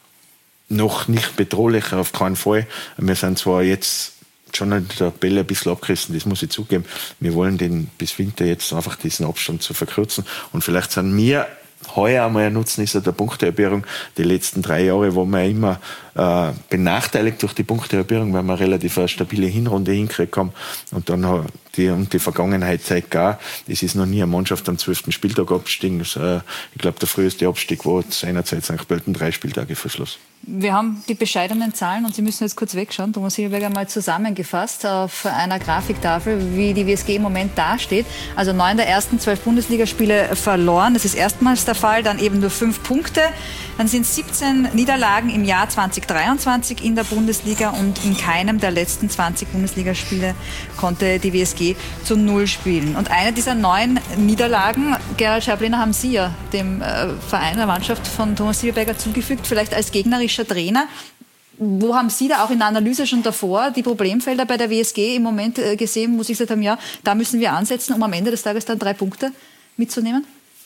noch nicht bedrohlich, auf keinen Fall. Wir sind zwar jetzt schon an der Tabelle ein bisschen abgerissen, das muss ich zugeben. Wir wollen den bis Winter jetzt einfach diesen Abstand zu verkürzen und vielleicht sind wir heuer einmal ein Nutzen ist ja der Punktehalbierung. Die letzten 3 Jahre waren wir immer benachteiligt durch die Punktehalbierung, weil wir relativ eine stabile Hinrunde hingekriegt haben. Und dann die Vergangenheit zeigt auch, es ist noch nie eine Mannschaft am 12. Spieltag abgestiegen. Ich glaube, der früheste Abstieg war seinerzeit St. Pölten 3 Spieltage vor Schluss. Wir haben die bescheidenen Zahlen und Sie müssen jetzt kurz wegschauen. Thomas Silberberger mal zusammengefasst auf einer Grafiktafel, wie die WSG im Moment dasteht. Also 9 der ersten 12 Bundesligaspiele verloren. Das ist erstmals der Fall. Dann eben nur 5 Punkte. Dann sind 17 Niederlagen im Jahr 2023 in der Bundesliga und in keinem der letzten 20 Bundesligaspiele konnte die WSG zu 0 spielen. Und eine dieser 9 Niederlagen, Gerald Scheibliner, haben Sie ja dem Verein, der Mannschaft von Thomas Silberberger zugefügt, vielleicht als gegnerischer Trainer. Wo haben Sie da auch in der Analyse schon davor die Problemfelder bei der WSG im Moment gesehen, wo Sie gesagt haben, ja, da müssen wir ansetzen, um am Ende des Tages dann 3 Punkte mitzunehmen?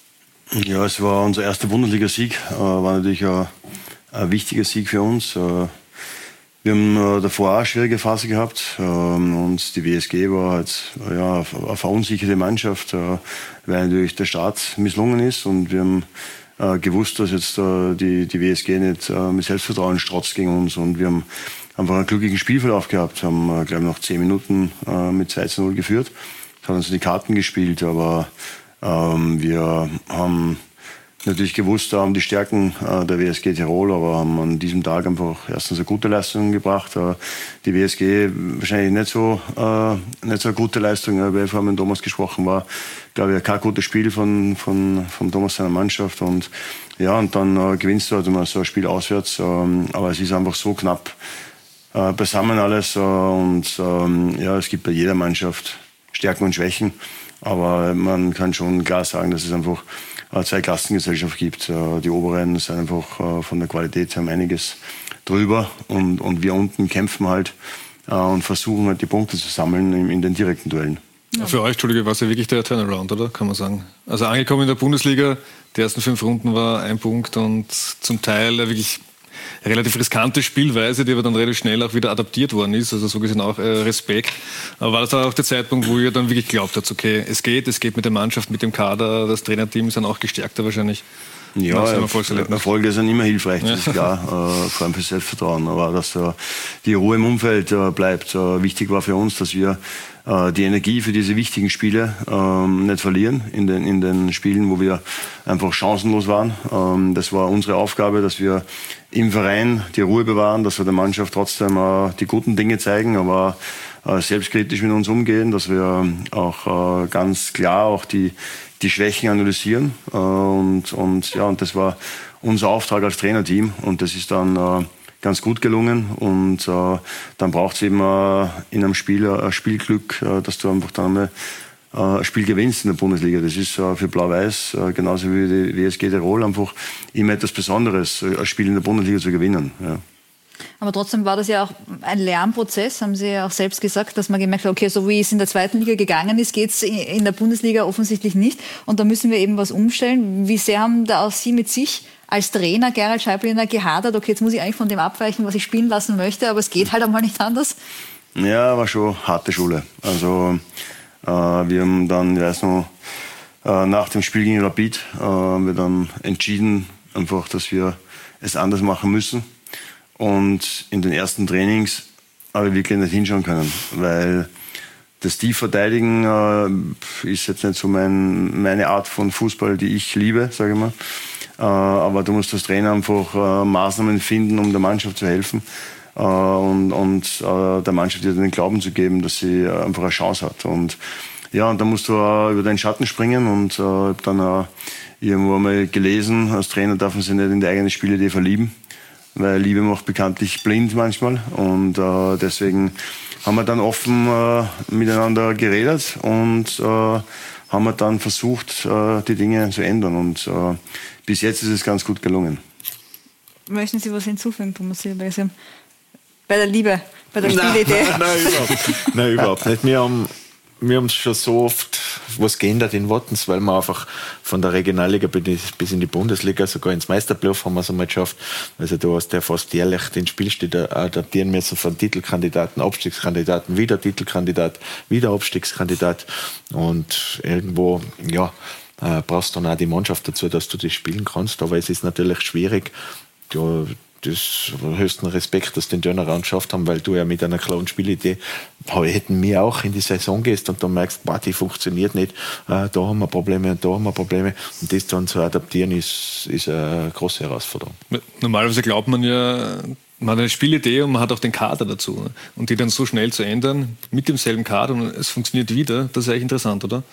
Ja, es war unser erster Bundesligasieg, war natürlich ein wichtiger Sieg für uns. Wir haben davor auch eine schwierige Phase gehabt und die WSG war halt eine verunsicherte Mannschaft, weil natürlich der Start misslungen ist und wir haben gewusst, dass jetzt die WSG nicht mit Selbstvertrauen strotzt gegen uns und wir haben einfach einen glücklichen Spielverlauf gehabt, haben glaube ich noch 10 Minuten mit 2:0 geführt, das hat uns in die Karten gespielt, aber wir haben natürlich gewusst, haben die Stärken der WSG Tirol, aber haben an diesem Tag einfach erstens eine gute Leistung gebracht. Die WSG wahrscheinlich nicht so eine gute Leistung, weil vorhin mit Thomas gesprochen war, glaube ich, kein gutes Spiel von Thomas seiner Mannschaft und ja, und dann gewinnst du halt immer so ein Spiel auswärts, aber es ist einfach so knapp beisammen alles und ja, es gibt bei jeder Mannschaft Stärken und Schwächen, aber man kann schon klar sagen, dass es einfach eine Zweiklassengesellschaft gibt. Die Oberen sind einfach von der Qualität her einiges drüber und wir unten kämpfen halt und versuchen halt die Punkte zu sammeln in den direkten Duellen. Ja. Für euch, Entschuldige, war es ja wirklich der Turnaround, oder? Kann man sagen. Also angekommen in der Bundesliga, die ersten 5 Runden war 1 Punkt und zum Teil wirklich relativ riskante Spielweise, die aber dann relativ schnell auch wieder adaptiert worden ist. Also so gesehen auch Respekt. Aber war das auch der Zeitpunkt, wo ihr dann wirklich glaubt habt, okay, es geht mit der Mannschaft, mit dem Kader, das Trainerteam ist dann auch gestärkter wahrscheinlich? Ja, Erfolge sind immer hilfreich, das ist klar, vor allem für Selbstvertrauen. Aber dass die Ruhe im Umfeld bleibt. Wichtig war für uns, dass wir die Energie für diese wichtigen Spiele nicht verlieren in den Spielen, wo wir einfach chancenlos waren. Das war unsere Aufgabe, dass wir im Verein die Ruhe bewahren, dass wir der Mannschaft trotzdem die guten Dinge zeigen, aber selbstkritisch mit uns umgehen, dass wir auch ganz klar auch die Schwächen analysieren und das war unser Auftrag als Trainerteam und das ist dann ganz gut gelungen und dann braucht es eben in einem Spiel ein Spielglück, dass du einfach dann einmal ein Spiel gewinnst in der Bundesliga. Das ist für Blau-Weiß genauso wie die WSG Tirol einfach immer etwas Besonderes, ein Spiel in der Bundesliga zu gewinnen. Ja. Aber trotzdem war das ja auch ein Lernprozess, haben Sie ja auch selbst gesagt, dass man gemerkt hat, okay, so wie es in der 2. Liga gegangen ist, geht es in der Bundesliga offensichtlich nicht. Und da müssen wir eben was umstellen. Wie sehr haben da auch Sie mit sich als Trainer, Gerald Scheibliner, gehadert, okay, jetzt muss ich eigentlich von dem abweichen, was ich spielen lassen möchte, aber es geht halt einmal nicht anders? Ja, war schon harte Schule. Also wir haben dann, ich weiß noch, nach dem Spiel gegen Rapid haben wir dann entschieden, einfach, dass wir es anders machen müssen. Und in den ersten Trainings habe ich wirklich nicht hinschauen können, weil das Tiefverteidigen ist jetzt nicht so meine Art von Fußball, die ich liebe, sage ich mal. Aber du musst als Trainer einfach Maßnahmen finden, um der Mannschaft zu helfen und der Mannschaft den Glauben zu geben, dass sie einfach eine Chance hat. Und Ja, und da musst du auch über deinen Schatten springen und habe dann auch irgendwo einmal gelesen, als Trainer darf man sich nicht in die eigene Spielidee verlieben, weil Liebe macht bekanntlich blind manchmal und deswegen haben wir dann offen miteinander geredet und haben wir dann versucht, die Dinge zu ändern und bis jetzt ist es ganz gut gelungen. Möchten Sie was hinzufügen, Thomas Silber? Bei der Liebe, bei der Spielidee? Nein, überhaupt nicht. Wir haben schon so oft was geändert in Wattens, weil wir einfach von der Regionalliga bis in die Bundesliga, sogar ins Meisterplayoff haben wir es einmal geschafft. Also du hast ja fast jährlich den Spielstil adaptieren müssen von Titelkandidaten, Abstiegskandidaten, wieder Titelkandidat, wieder Abstiegskandidat. Und irgendwo, ja, brauchst du dann auch die Mannschaft dazu, dass du das spielen kannst. Aber es ist natürlich schwierig. Ja, das höchsten Respekt, dass die den Turnaround geschafft haben, weil du ja mit einer klaren Spielidee hätten wir auch in die Saison gehst und dann merkst, die funktioniert nicht, da haben wir Probleme und da haben wir Probleme und das dann zu adaptieren ist eine große Herausforderung. Normalerweise glaubt man ja, man hat eine Spielidee und man hat auch den Kader dazu und die dann so schnell zu ändern mit demselben Kader und es funktioniert wieder, das ist eigentlich interessant, oder?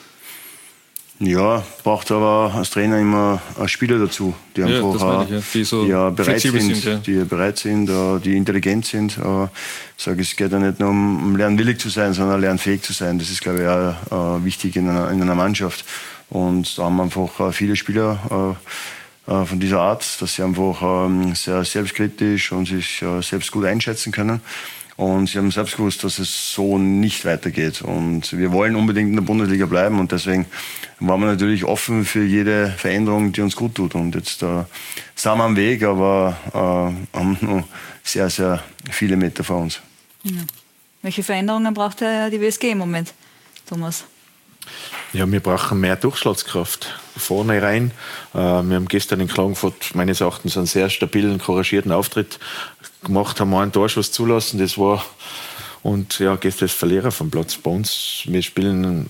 Ja, braucht aber als Trainer immer Spieler dazu, die einfach die so bereit sind, die intelligent sind. Ich sage, es geht ja nicht nur um lernwillig zu sein, sondern lernfähig zu sein. Das ist, glaube ich, auch wichtig in einer Mannschaft. Und da haben wir einfach viele Spieler von dieser Art, dass sie einfach sehr selbstkritisch und sich selbst gut einschätzen können. Und sie haben selbst gewusst, dass es so nicht weitergeht. Und wir wollen unbedingt in der Bundesliga bleiben. Und deswegen waren wir natürlich offen für jede Veränderung, die uns gut tut. Und jetzt sind wir am Weg, aber haben noch sehr, sehr viele Meter vor uns. Ja. Welche Veränderungen braucht die WSG im Moment, Thomas? Ja, wir brauchen mehr Durchschlagskraft vorne rein. Wir haben gestern in Klagenfurt meines Erachtens einen sehr stabilen, couragierten Auftritt gemacht, haben einen Torschuss zulassen, das war, und ja, gestern ist Verlierer vom Platz bei uns. Wir spielen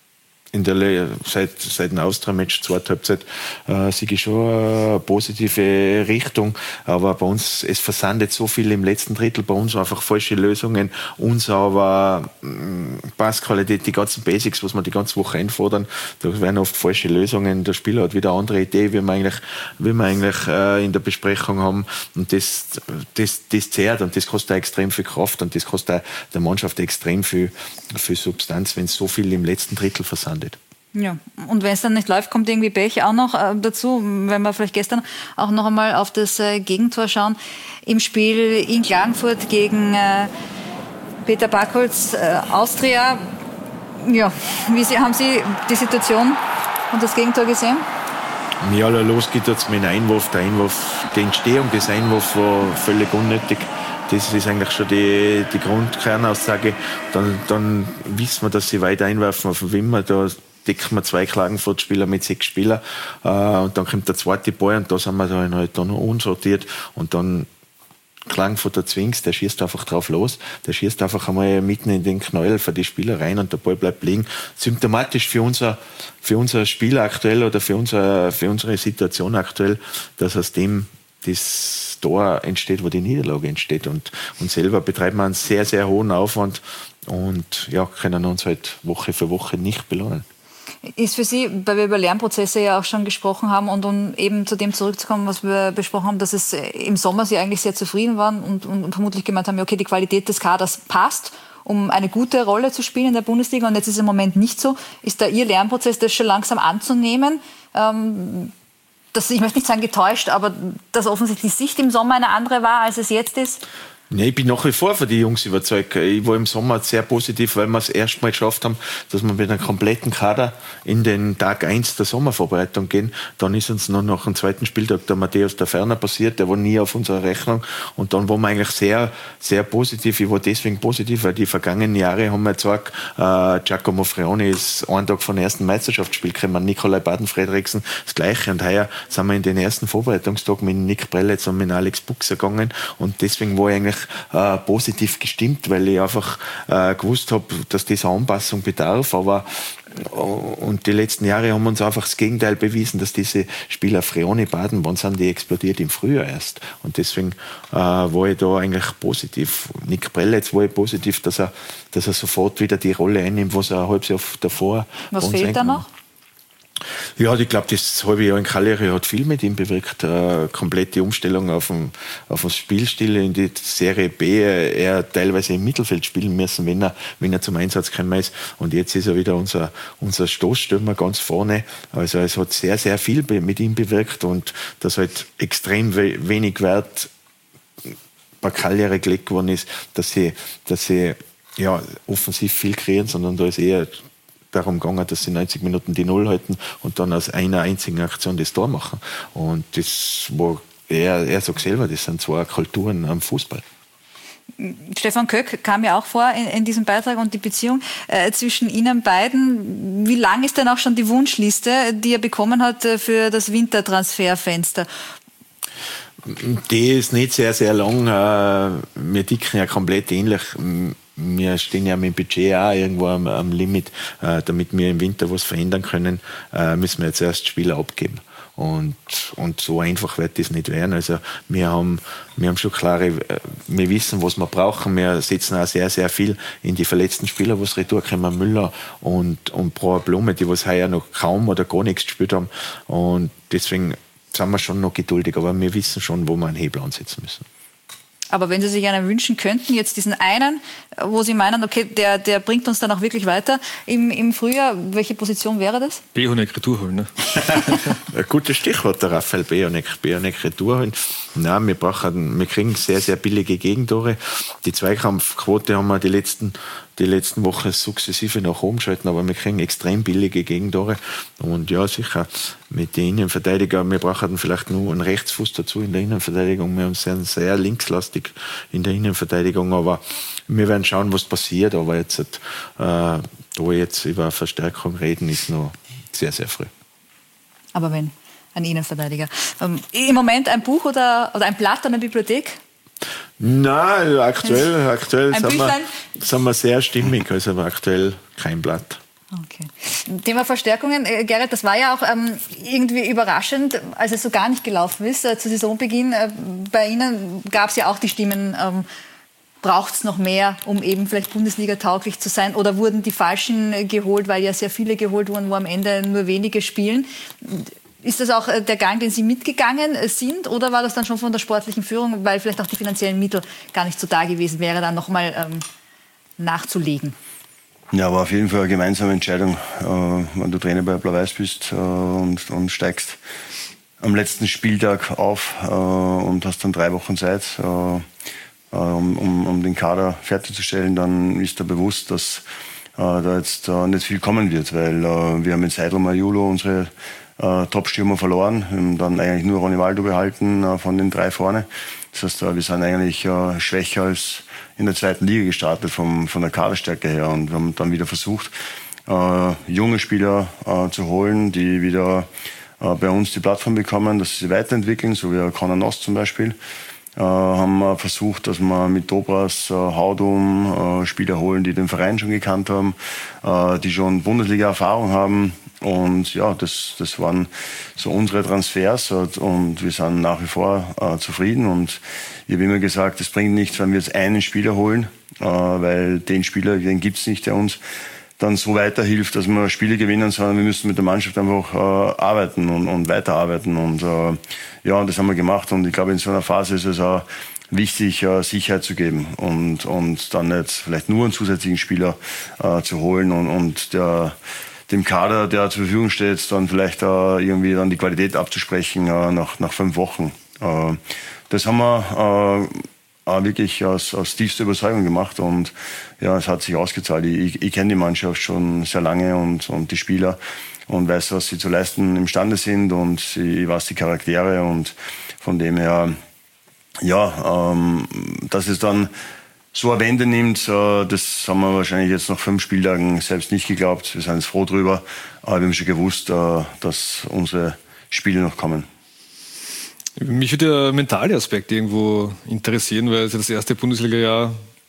seit dem Austria-Match, zweite Halbzeit, sehe ich schon eine positive Richtung. Aber bei uns, es versandet so viel im letzten Drittel, bei uns einfach falsche Lösungen, unsauber, Passqualität, die ganzen Basics, was wir die ganze Woche einfordern, da werden oft falsche Lösungen. Der Spieler hat wieder eine andere Idee, wie wir eigentlich in der Besprechung haben. Und das zehrt und das kostet auch extrem viel Kraft und das kostet auch der Mannschaft extrem viel Substanz, wenn so viel im letzten Drittel versandet. Ja, und wenn es dann nicht läuft, kommt irgendwie Pech auch noch dazu. Wenn wir vielleicht gestern auch noch einmal auf das Gegentor schauen. Im Spiel in Klagenfurt gegen Peter Backholz, Austria. Ja, haben Sie die Situation und das Gegentor gesehen? Ja, los geht jetzt mit einem Einwurf. Die Entstehung des Einwurfs war völlig unnötig. Das ist eigentlich schon die Grundkernaussage. Dann wissen wir, dass sie weit einwerfen auf den Wimmer. Da decken wir 2 Klagenfurt-Spieler mit 6 Spielern. Und dann kommt der zweite Ball und da sind wir dann halt noch unsortiert. Und dann Klagenfurt Zwings, der schießt einfach drauf los. Der schießt einfach einmal mitten in den Knäuel für die Spieler rein und der Ball bleibt liegen. Symptomatisch für unser Spiel aktuell oder für unsere Situation aktuell, dass aus dem das Tor entsteht, wo die Niederlage entsteht. Und selber betreiben wir einen sehr, sehr hohen Aufwand und ja, können uns halt Woche für Woche nicht belohnen. Ist für Sie, weil wir über Lernprozesse ja auch schon gesprochen haben und um eben zu dem zurückzukommen, was wir besprochen haben, dass es im Sommer Sie eigentlich sehr zufrieden waren und vermutlich gemeint haben, okay, die Qualität des Kaders passt, um eine gute Rolle zu spielen in der Bundesliga und jetzt ist es im Moment nicht so. Ist da Ihr Lernprozess, das schon langsam anzunehmen? Ich möchte nicht sagen getäuscht, aber dass offensichtlich die Sicht im Sommer eine andere war, als es jetzt ist? Nee, ich bin nach wie vor von den Jungs überzeugt. Ich war im Sommer sehr positiv, weil wir es erst mal geschafft haben, dass wir mit einem kompletten Kader in den Tag 1 der Sommervorbereitung gehen. Dann ist uns noch nach dem zweiten Spieltag der Matthäus da Ferner passiert, der war nie auf unserer Rechnung. Und dann waren wir eigentlich sehr, sehr positiv. Ich war deswegen positiv, weil die vergangenen Jahre haben wir gesagt, Giacomo Freoni ist einen Tag vom ersten Meisterschaftsspiel gekommen, Nikolai Baden-Fredriksen das Gleiche. Und heuer sind wir in den ersten Vorbereitungstag mit Nick Prelitz und mit Alex Buchser gegangen. Und deswegen war ich eigentlich positiv gestimmt, weil ich einfach gewusst habe, dass diese Anpassung bedarf. Aber Und die letzten Jahre haben uns einfach das Gegenteil bewiesen, dass diese Spieler Frioni, Baden, wann sind die explodiert? Im Frühjahr erst. Und deswegen war ich da eigentlich positiv. Nick Prelitz war ich positiv, dass er sofort wieder die Rolle einnimmt, was er ein halbes Jahr davor. Was fehlt da noch? Ja, ich glaube, das halbe Jahr in Cagliari hat viel mit ihm bewirkt. Komplette Umstellung auf den Spielstil in die Serie B. Er teilweise im Mittelfeld spielen müssen, wenn er zum Einsatz gekommen ist. Und jetzt ist er wieder unser Stoßstürmer ganz vorne. Also es hat sehr, sehr viel mit ihm bewirkt und das halt extrem wenig Wert bei Cagliari gelegt worden ist, dass sie ja, offensiv viel kreieren, sondern da ist eher darum gegangen, dass sie 90 Minuten die Null halten und dann aus einer einzigen Aktion das Tor machen. Und das war, er sagt selber, das sind zwei Kulturen am Fußball. Stefan Köck kam ja auch vor in diesem Beitrag und die Beziehung zwischen Ihnen beiden. Wie lang ist denn auch schon die Wunschliste, die er bekommen hat für das Wintertransferfenster? Die ist nicht sehr, sehr lang. Wir ticken ja komplett ähnlich. Wir stehen ja mit dem Budget auch irgendwo am Limit. Damit wir im Winter was verändern können, müssen wir jetzt erst Spieler abgeben. Und so einfach wird das nicht werden. Also wir haben schon klare, wir wissen, was wir brauchen. Wir setzen auch sehr, sehr viel in die verletzten Spieler, was retour kommen, Müller und Brauer Blume, die was heuer noch kaum oder gar nichts gespielt haben. Und deswegen sind wir schon noch geduldig, aber wir wissen schon, wo wir einen Hebel ansetzen müssen. Aber wenn Sie sich einen wünschen könnten, jetzt diesen einen, wo Sie meinen, okay, der bringt uns dann auch wirklich weiter im Frühjahr, welche Position wäre das? Behonek Retour holen, ne? Ein gutes Stichwort, der Raphael Behonek Retour holen. Nein, wir kriegen sehr, sehr billige Gegentore. Die Zweikampfquote haben wir die letzten Wochen sukzessive nach oben geschalten, aber wir kriegen extrem billige Gegentore. Und ja, sicher, mit den Innenverteidigern, wir brauchen vielleicht nur einen Rechtsfuß dazu in der Innenverteidigung. Wir sind sehr linkslastig in der Innenverteidigung, aber wir werden schauen, was passiert. Aber jetzt, da jetzt über Verstärkung reden, ist noch sehr, sehr früh. Aber wenn ein Innenverteidiger. Im Moment ein Buch oder ein Blatt, eine Bibliothek? Nein, aktuell sind wir sehr stimmig, also aktuell kein Blatt. Okay. Thema Verstärkungen, Gerrit, das war ja auch irgendwie überraschend, als es so gar nicht gelaufen ist. Zu Saisonbeginn bei Ihnen gab es ja auch die Stimmen, braucht es noch mehr, um eben vielleicht Bundesliga-tauglich zu sein? Oder wurden die Falschen geholt, weil ja sehr viele geholt wurden, wo am Ende nur wenige spielen? Ist das auch der Gang, den Sie mitgegangen sind, oder war das dann schon von der sportlichen Führung, weil vielleicht auch die finanziellen Mittel gar nicht so da gewesen wäre, dann nochmal nachzulegen? Ja, war auf jeden Fall eine gemeinsame Entscheidung, wenn du Trainer bei Blau-Weiß bist und steigst am letzten Spieltag auf und hast dann 3 Wochen Zeit, um den Kader fertigzustellen, dann ist dir bewusst, dass da jetzt nicht viel kommen wird, weil wir haben mit Seidel Majulo unsere Top-Stürmer verloren, wir haben dann eigentlich nur Ronny Waldo behalten von den 3 vorne. Das heißt, wir sind eigentlich schwächer als in der 2. Liga gestartet von der Kaderstärke her und wir haben dann wieder versucht, junge Spieler zu holen, die wieder bei uns die Plattform bekommen, dass sie weiterentwickeln, so wie Conor Noss zum Beispiel. Haben wir versucht, dass wir mit Dobras, Haudum Spieler holen, die den Verein schon gekannt haben, die schon Bundesliga-Erfahrung haben. Und ja, das waren so unsere Transfers und wir sind nach wie vor zufrieden. Und ich habe immer gesagt, es bringt nichts, wenn wir jetzt einen Spieler holen, weil den Spieler, den gibt's nicht, der uns dann so weiterhilft, dass wir Spiele gewinnen, sondern wir müssen mit der Mannschaft einfach arbeiten und weiterarbeiten. Und ja, das haben wir gemacht. Und ich glaube, in so einer Phase ist es auch wichtig, Sicherheit zu geben und dann jetzt vielleicht nur einen zusätzlichen Spieler zu holen und dem Kader, der zur Verfügung steht, dann vielleicht irgendwie dann die Qualität abzusprechen nach 5 Wochen. Das haben wir wirklich aus tiefster Überzeugung gemacht und ja, es hat sich ausgezahlt. Ich kenne die Mannschaft schon sehr lange und die Spieler und weiß, was sie zu leisten imstande sind und ich weiß die Charaktere und von dem her, ja, dass es dann so eine Wende nimmt, das haben wir wahrscheinlich jetzt nach 5 Spieltagen selbst nicht geglaubt. Wir sind jetzt froh drüber, aber wir haben schon gewusst, dass unsere Spiele noch kommen. Mich würde der mentale Aspekt irgendwo interessieren, weil es ja das erste Bundesliga-Jahr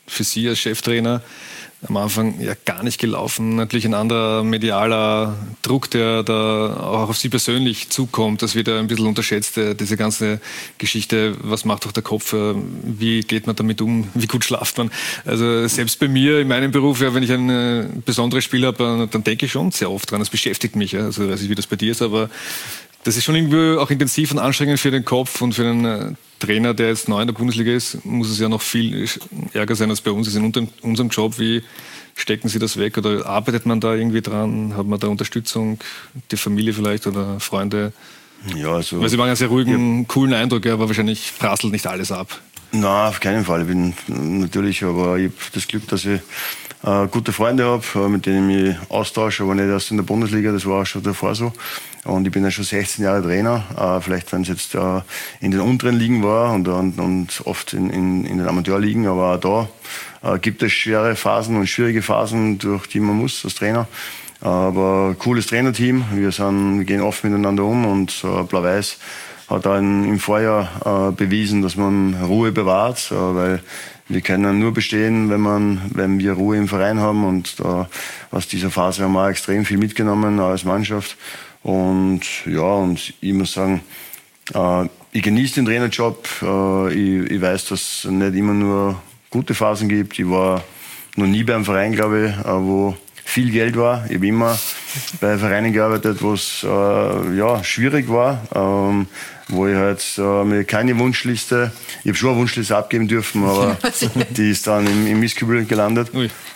für Sie als Cheftrainer am Anfang ja gar nicht gelaufen. Natürlich ein anderer medialer Druck, der da auch auf Sie persönlich zukommt. Das wird ja ein bisschen unterschätzt, diese ganze Geschichte. Was macht doch der Kopf? Wie geht man damit um? Wie gut schlaft man? Also selbst bei mir in meinem Beruf, ja, wenn ich ein besonderes Spiel habe, dann denke ich schon sehr oft dran. Das beschäftigt mich. Ja. Also ich weiß nicht, wie das bei dir ist, aber das ist schon irgendwie auch intensiv und anstrengend für den Kopf und für den Trainer, der jetzt neu in der Bundesliga ist, muss es ja noch viel ärger sein als bei uns. Ist in unserem Job. Wie stecken Sie das weg oder arbeitet man da irgendwie dran? Hat man da Unterstützung, die Familie vielleicht oder Freunde? Ja, also, weil Sie machen einen sehr ruhigen, coolen Eindruck, aber wahrscheinlich prasselt nicht alles ab. Nein, auf keinen Fall. Ich bin natürlich, aber ich habe das Glück, dass ich gute Freunde habe, mit denen ich mich austausche, aber nicht erst in der Bundesliga, das war auch schon davor so. Und ich bin ja schon 16 Jahre Trainer, vielleicht wenn es jetzt in den unteren Ligen war und oft in den Amateurligen, aber auch da gibt es schwere Phasen und schwierige Phasen, durch die man muss als Trainer. Aber cooles Trainerteam, wir gehen oft miteinander um und Blau-Weiß hat auch im Vorjahr bewiesen, dass man Ruhe bewahrt, weil wir können nur bestehen, wenn wir Ruhe im Verein haben und aus dieser Phase haben wir auch extrem viel mitgenommen als Mannschaft. Und ja, und ich muss sagen, ich genieße den Trainerjob. Ich weiß, dass es nicht immer nur gute Phasen gibt. Ich war noch nie beim Verein, glaube ich, wo viel Geld war. Ich habe immer bei Vereinen gearbeitet, wo es schwierig war, wo ich halt mir keine Wunschliste, ich habe schon eine Wunschliste abgeben dürfen, aber die ist dann im Mistkübel gelandet.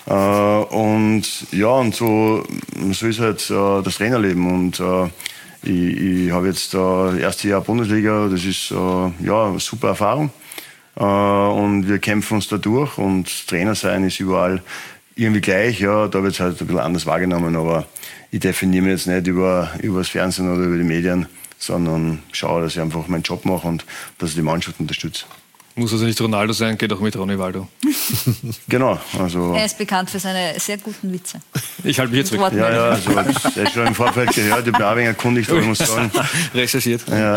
Und ja, und so ist halt das Trainerleben. Und ich habe jetzt das erste Jahr Bundesliga, das ist eine super Erfahrung. Und wir kämpfen uns da durch und Trainer sein ist überall irgendwie gleich, ja, da wird es halt ein bisschen anders wahrgenommen, aber ich definiere mich jetzt nicht über das Fernsehen oder über die Medien, sondern schaue, dass ich einfach meinen Job mache und dass ich die Mannschaft unterstütze. Muss also nicht Ronaldo sein, geht auch mit Ronny Waldo. Genau. Also er ist bekannt für seine sehr guten Witze. Ich halte mich jetzt weg. Ja, also das ist schon im Vorfeld gehört, ich bin auch ein wenig erkundigt, aber ich muss sagen. Recherchiert. Ja.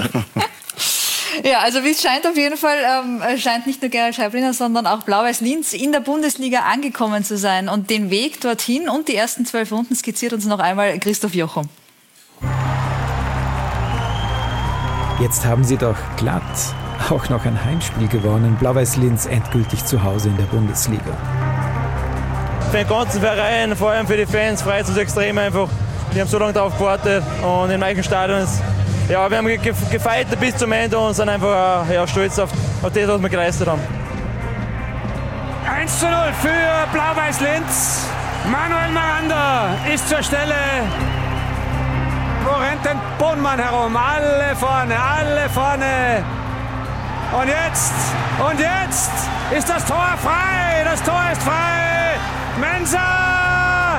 Ja, also wie es scheint auf jeden Fall, scheint nicht nur Gerald Scheibliner, sondern auch Blau-Weiß Linz in der Bundesliga angekommen zu sein. Und den Weg dorthin und die ersten 12 Runden skizziert uns noch einmal Christoph Jochum. Jetzt haben sie doch glatt auch noch ein Heimspiel gewonnen. Blau-Weiß Linz endgültig zu Hause in der Bundesliga. Für den ganzen Verein, vor allem für die Fans, freut es uns extrem einfach. Wir haben so lange darauf gewartet und im eigenen Stadion ist, ja, wir haben gefeiert bis zum Ende und sind einfach stolz auf das, was wir geleistet haben. 1:0 für Blau-Weiß Linz. Manuel Miranda ist zur Stelle. Wo rennt denn Bohnmann herum? Alle vorne, alle vorne. Und jetzt ist das Tor frei. Das Tor ist frei. Mensah!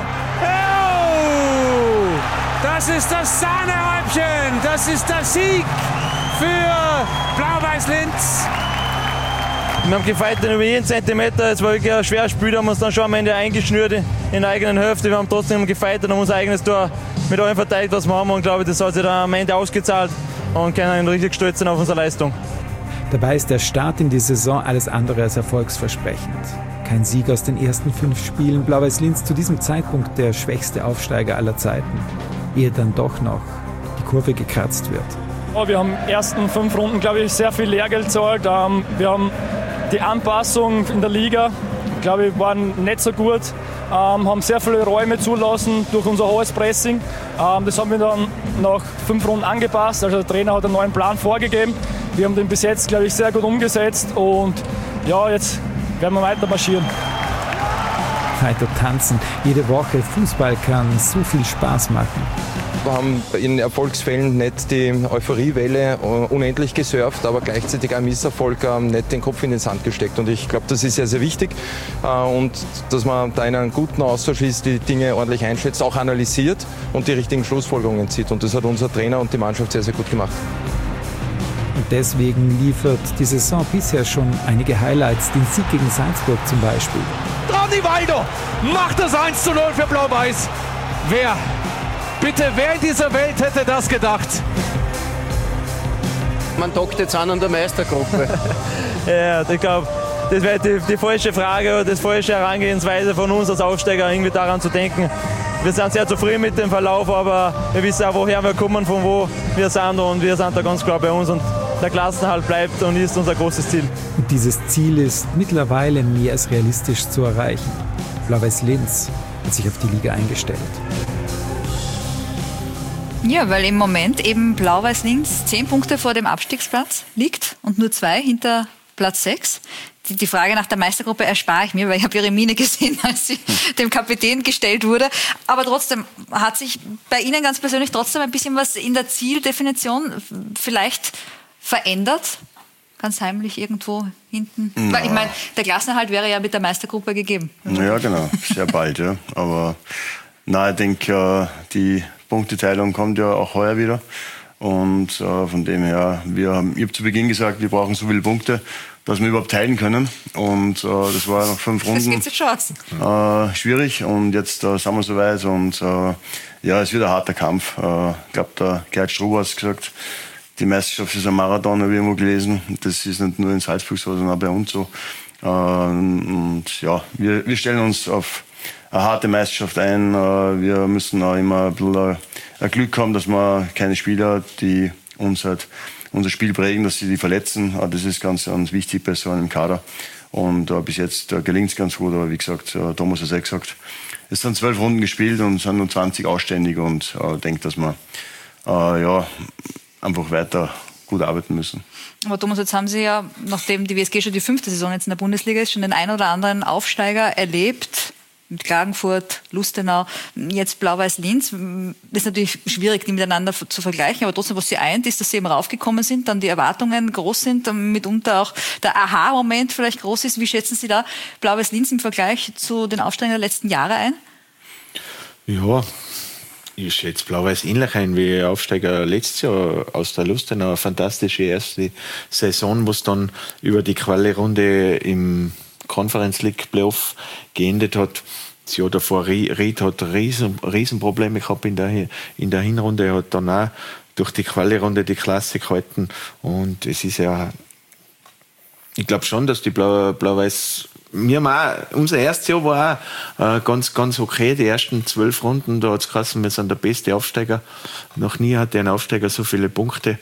Oh! Das ist das Sahnehäubchen. Das ist der Sieg für Blau-Weiß Linz. Wir haben gefeiert über jeden Zentimeter. Es war wirklich ein schweres Spiel. Da haben wir uns dann schon am Ende eingeschnürt in der eigenen Hälfte. Wir haben trotzdem gefeiert und haben unser eigenes Tor mit allem verteidigt, was wir haben. Und glaube, das hat sich dann am Ende ausgezahlt und können richtig stolz sein auf unsere Leistung. Dabei ist der Start in die Saison alles andere als erfolgsversprechend. Kein Sieg aus den ersten 5 Spielen. Blau-Weiß Linz zu diesem Zeitpunkt der schwächste Aufsteiger aller Zeiten. Ehe dann doch noch die Kurve gekratzt wird. Wir haben in den ersten 5 Runden, glaube ich, sehr viel Lehrgeld gezahlt. Wir haben die Anpassung in der Liga, glaube ich, waren nicht so gut. Haben sehr viele Räume zulassen durch unser hohes Pressing. Das haben wir dann nach 5 Runden angepasst. Also der Trainer hat einen neuen Plan vorgegeben. Wir haben den bis jetzt, glaube ich, sehr gut umgesetzt. Und ja, jetzt werden wir weiter marschieren. Weiter tanzen. Jede Woche Fußball kann so viel Spaß machen. Wir haben in Erfolgsfällen nicht die Euphoriewelle unendlich gesurft, aber gleichzeitig am Misserfolg nicht den Kopf in den Sand gesteckt. Und ich glaube, das ist sehr, sehr wichtig. Und dass man da in einen guten Austausch ist, die Dinge ordentlich einschätzt, auch analysiert und die richtigen Schlussfolgerungen zieht. Und das hat unser Trainer und die Mannschaft sehr, sehr gut gemacht. Und deswegen liefert die Saison bisher schon einige Highlights. Den Sieg gegen Salzburg zum Beispiel. Ronny Waldo macht das 1:0 für Blau-Weiß. Wer in dieser Welt hätte das gedacht? Man dockt jetzt an der Meistergruppe. Ja, ich glaube, das wäre die falsche Frage oder das falsche Herangehensweise von uns als Aufsteiger, irgendwie daran zu denken. Wir sind sehr zufrieden mit dem Verlauf, aber wir wissen auch, woher wir kommen, von wo wir sind und wir sind da ganz klar bei uns und der Klassenerhalt bleibt und ist unser großes Ziel. Und dieses Ziel ist mittlerweile mehr als realistisch zu erreichen. Blau-Weiß Linz hat sich auf die Liga eingestellt. Ja, weil im Moment eben Blau-Weiß Linz 10 Punkte vor dem Abstiegsplatz liegt und nur 2 hinter Platz 6. Die Frage nach der Meistergruppe erspare ich mir, weil ich habe ihre Miene gesehen, als sie dem Kapitän gestellt wurde. Aber trotzdem hat sich bei Ihnen ganz persönlich trotzdem ein bisschen was in der Zieldefinition vielleicht verändert? Ganz heimlich irgendwo hinten? Ja. Weil ich meine, der Klassenerhalt wäre ja mit der Meistergruppe gegeben. Ja, genau. Sehr bald, ja. Aber ich denke, die Punkteteilung kommt ja auch heuer wieder. Und von dem her, ich habe zu Beginn gesagt, wir brauchen so viele Punkte, dass wir überhaupt teilen können. Und das war nach 5 Runden schwierig. Und jetzt sind wir soweit. Und es wird ein harter Kampf. Ich glaube, der Gerd Struber hat gesagt, die Meisterschaft ist ein Marathon, habe ich irgendwo gelesen. Das ist nicht nur in Salzburg so, sondern auch bei uns so. Wir stellen uns auf eine harte Meisterschaft ein. Wir müssen auch immer ein bisschen ein Glück haben, dass wir keine Spieler, die uns halt unser Spiel prägen, dass sie die verletzen. Das ist ganz wichtig bei so einem Kader. Und bis jetzt gelingt es ganz gut. Aber wie gesagt, Thomas hat es gesagt, es sind 12 Runden gespielt und es sind nur 20 Ausständige. Und ich denke, dass wir einfach weiter gut arbeiten müssen. Aber Thomas, jetzt haben Sie ja, nachdem die WSG schon die 5. Saison jetzt in der Bundesliga ist, schon den ein oder anderen Aufsteiger erlebt. Mit Klagenfurt, Lustenau, jetzt Blau-Weiß Linz. Das ist natürlich schwierig, die miteinander zu vergleichen, aber trotzdem, was sie eint, ist, dass sie eben raufgekommen sind, dann die Erwartungen groß sind, dann mitunter auch der Aha-Moment vielleicht groß ist. Wie schätzen Sie da Blau-Weiß Linz im Vergleich zu den Aufsteigern der letzten Jahre ein? Ja, ich schätze Blau-Weiß ähnlich ein wie Aufsteiger letztes Jahr aus der Lustenau. Eine fantastische erste Saison, wo es dann über die Quali-Runde im Conference League Playoff geendet hat. Das Jahr davor, Ried hat Riesenprobleme gehabt in der Hinrunde. Er hat dann auch durch die Quali-Runde die Klasse gehalten. Und es ist ja, ich glaube schon, dass die Blau-Weiß, unser erstes Jahr war auch ganz, ganz okay. Die ersten 12 Runden, da hat es geheißen, wir sind der beste Aufsteiger. Noch nie hatte ein Aufsteiger so viele Punkte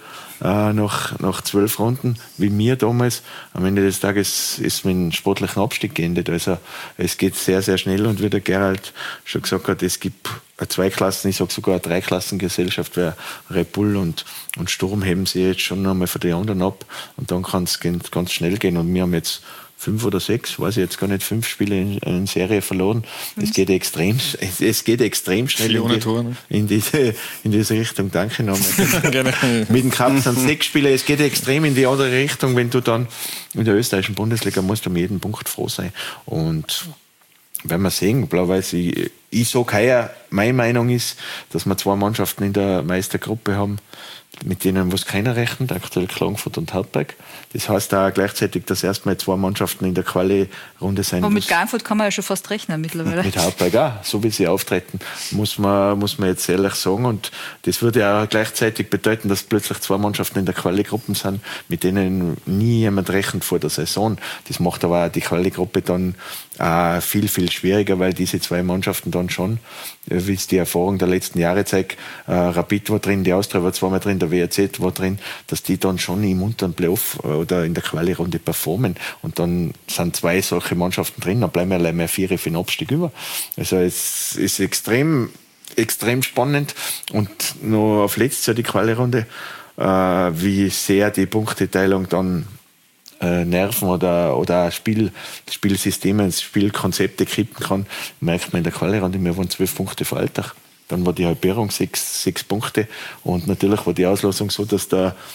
nach 12 Runden wie mir damals. Am Ende des Tages ist mit dem sportlichen Abstieg geendet. Also es geht sehr, sehr schnell. Und wie der Gerald schon gesagt hat, es gibt eine 2-Klassen, ich sage sogar eine 3-Klassen-Gesellschaft, weil Red Bull und Sturm heben sie jetzt schon einmal von den anderen ab. Und dann kann es ganz schnell gehen. Und wir haben jetzt 5 oder 6, weiß ich jetzt gar nicht, 5 Spiele in Serie verloren. Es geht extrem schnell in diese Richtung. Danke nochmal. Mit dem Kampf sind 6 Spiele. Es geht extrem in die andere Richtung, wenn du dann in der österreichischen Bundesliga musst du um jeden Punkt froh sein. Und wenn wir sehen, Blau-Weiß, ich sage heuer, meine Meinung ist, dass wir 2 Mannschaften in der Meistergruppe haben, mit denen was keiner rechnet, aktuell Klagenfurt und Hartberg. Das heißt auch gleichzeitig, dass erstmal 2 Mannschaften in der Quali-Runde sein. Aber mit Klagenfurt kann man ja schon fast rechnen mittlerweile. Mit Hartberg auch, so wie sie auftreten, muss man jetzt ehrlich sagen. Und das würde ja auch gleichzeitig bedeuten, dass plötzlich 2 Mannschaften in der Quali-Gruppe sind, mit denen nie jemand rechnet vor der Saison. Das macht aber auch die Quali-Gruppe dann viel, viel schwieriger, weil diese 2 Mannschaften dann schon, wie es die Erfahrung der letzten Jahre zeigt, Rapid war drin, die Austria war zweimal drin, der WRZ war drin, dass die dann schon im unteren Playoff oder in der Quali-Runde performen. Und dann sind 2 solche Mannschaften drin, dann bleiben wir allein mehr 4 für den Abstieg über. Also es ist extrem, extrem spannend. Und noch auf letztes Jahr die Quali-Runde, wie sehr die Punkteteilung dann Nerven oder Spielsysteme, Spielkonzepte kippen kann, merkt man in der Quali-Runde, wir waren 12 Punkte vor Altach. Dann war die Halbierung 6 Punkte. Und natürlich war die Auslosung so, dass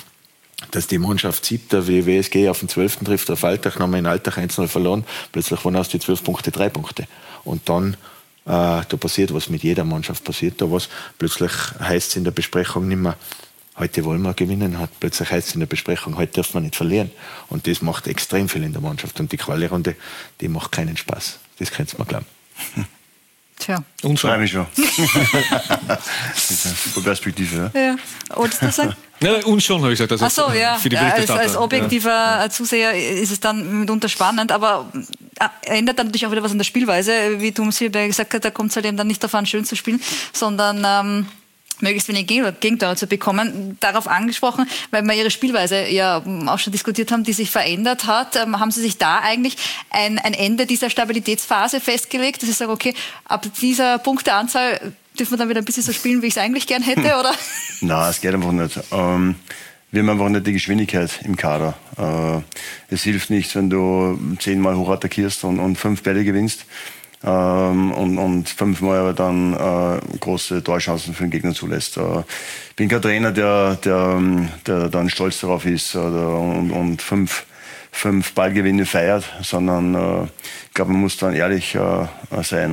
die Mannschaft 7. wie WSG auf den 12. trifft auf Altach, haben wir in Altach 1-0 verloren. Plötzlich waren aus die 12 Punkte 3 Punkte. Und dann, da passiert was, mit jeder Mannschaft passiert da was. Plötzlich heißt es in der Besprechung nicht mehr, heute wollen wir gewinnen, plötzlich heißt es in der Besprechung, heute dürfen wir nicht verlieren. Und das macht extrem viel in der Mannschaft. Und die Quali-Runde, die macht keinen Spaß. Das könnt ihr mir glauben. Tja. Unschreibe ich schon. Das ist eine super Perspektive. Ja. Wolltest du sagen? Ja, uns schon, habe ich gesagt. Ach so, ja. Für die als objektiver Zuseher ist es dann mitunter spannend, aber ändert dann natürlich auch wieder was an der Spielweise. Wie Thomas Hilberg gesagt hat, da kommt es halt eben dann nicht darauf an, schön zu spielen, sondern möglichst wenig Gegentore zu bekommen. Darauf angesprochen, weil wir Ihre Spielweise ja auch schon diskutiert haben, die sich verändert hat. Haben Sie sich da eigentlich ein Ende dieser Stabilitätsphase festgelegt, dass Sie sagen, okay, ab dieser Punkteanzahl dürfen wir dann wieder ein bisschen so spielen, wie ich es eigentlich gern hätte, oder? Nein, es geht einfach nicht. Wir haben einfach nicht die Geschwindigkeit im Kader. Es hilft nicht, wenn du 10-mal hoch attackierst und 5 Bälle gewinnst. Und 5-mal aber dann große Torchancen für den Gegner zulässt. Ich bin kein Trainer, der dann stolz darauf ist und 5 Ballgewinne feiert, sondern ich glaube, man muss dann ehrlich sein